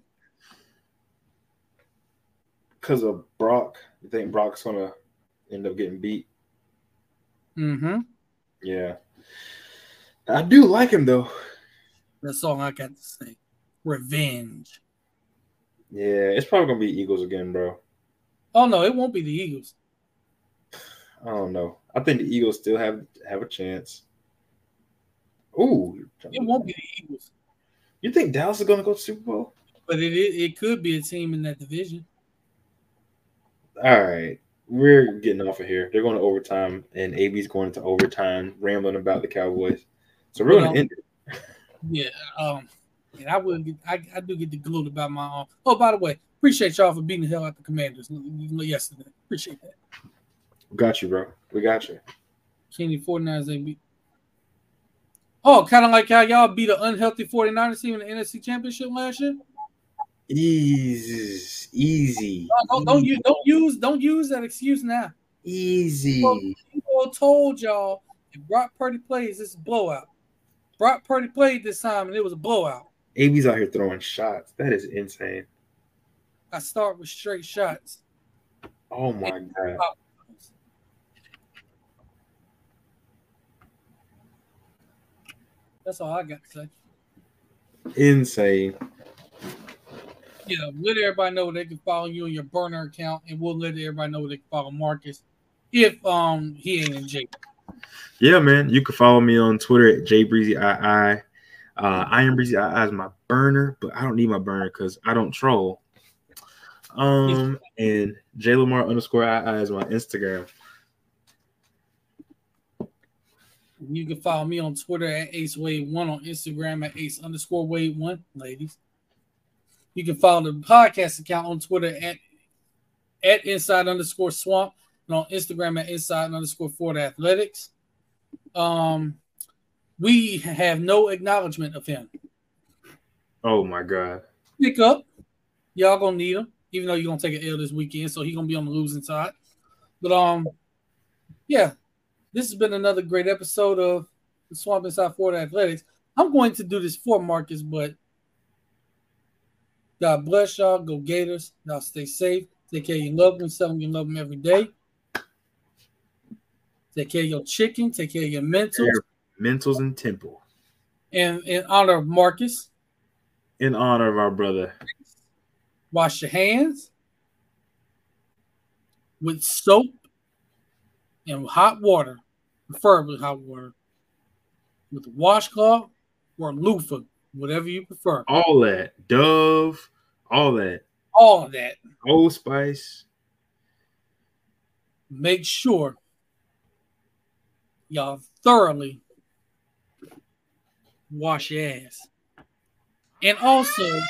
Because of Brock? You think Brock's going to end up getting beat? Mm-hmm. Yeah. I do like him, though. That's all I got to say. Revenge. Yeah, it's probably going to be Eagles again, bro. Oh, no, it won't be the Eagles. I don't know. I think the Eagles still have a chance. Ooh. It won't be the Eagles. You think Dallas is going to go to Super Bowl? But it could be a team in that division. All right. We're getting off of here. They're going to overtime, and AB's going to overtime, rambling about the Cowboys. So we're going to end it. Yeah. And I do get the gloat about my own. Oh, by the way, appreciate y'all for beating the hell out the Commanders yesterday. Appreciate that. Got you, bro. We got you. Kenny 49ers they beat. Oh, kind of like how y'all beat an unhealthy 49ers team in the NFC Championship last year. Easy. Don't use that excuse now. Easy. People told y'all if Brock Purdy plays, it's a blowout. Brock Purdy played this time, and it was a blowout. AB's out here throwing shots. That is insane. I start with straight shots. Oh, my God. That's all I got to say. Insane. Yeah, let everybody know they can follow you on your burner account, and we'll let everybody know they can follow Marcus if he ain't in jail. Yeah, man. You can follow me on Twitter at JBreezyII. I am Breezy II is my burner, but I don't need my burner because I don't troll. And JLamar_II is my Instagram. You can follow me on Twitter at AceWade1, on Instagram at Ace_Wade1, ladies. You can follow the podcast account on Twitter at Inside_Swamp, and on Instagram at Inside_Florida Athletics. We have no acknowledgement of him. Oh my God. Pick up. Y'all gonna need him, even though you're gonna take an L this weekend, so he's gonna be on the losing side. But yeah. This has been another great episode of the Swamp Inside Florida Athletics. I'm going to do this for Marcus, but God bless y'all. Go Gators. Y'all stay safe. Take care of your loved ones. Tell them you love them every day. Take care of your chicken. Take care of your mentals. Mentals and temple. And in honor of Marcus, In honor of our brother. Wash your hands with soap and hot water, preferably hot water, with a washcloth or a loofah, whatever you prefer. All that. Dove, all that. All of that. Old Spice. Make sure y'all thoroughly wash your ass. And also,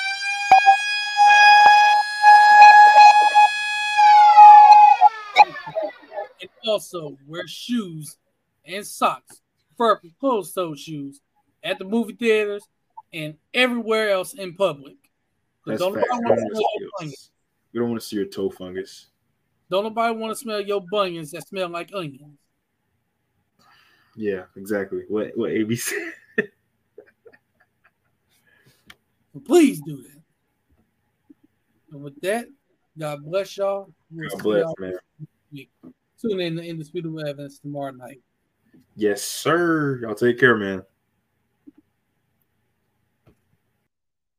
wear shoes and socks, preferably closed-toe shoes, at the movie theaters and everywhere else in public. That's don't facts. We don't want to see your toe fungus. Don't nobody want to smell your bunions that smell like onions. Yeah, exactly. What AB said. So please do that. And with that, God bless y'all. God bless, man. Tune in to Indisputable Evidence tomorrow night. Yes, sir. Y'all take care, man.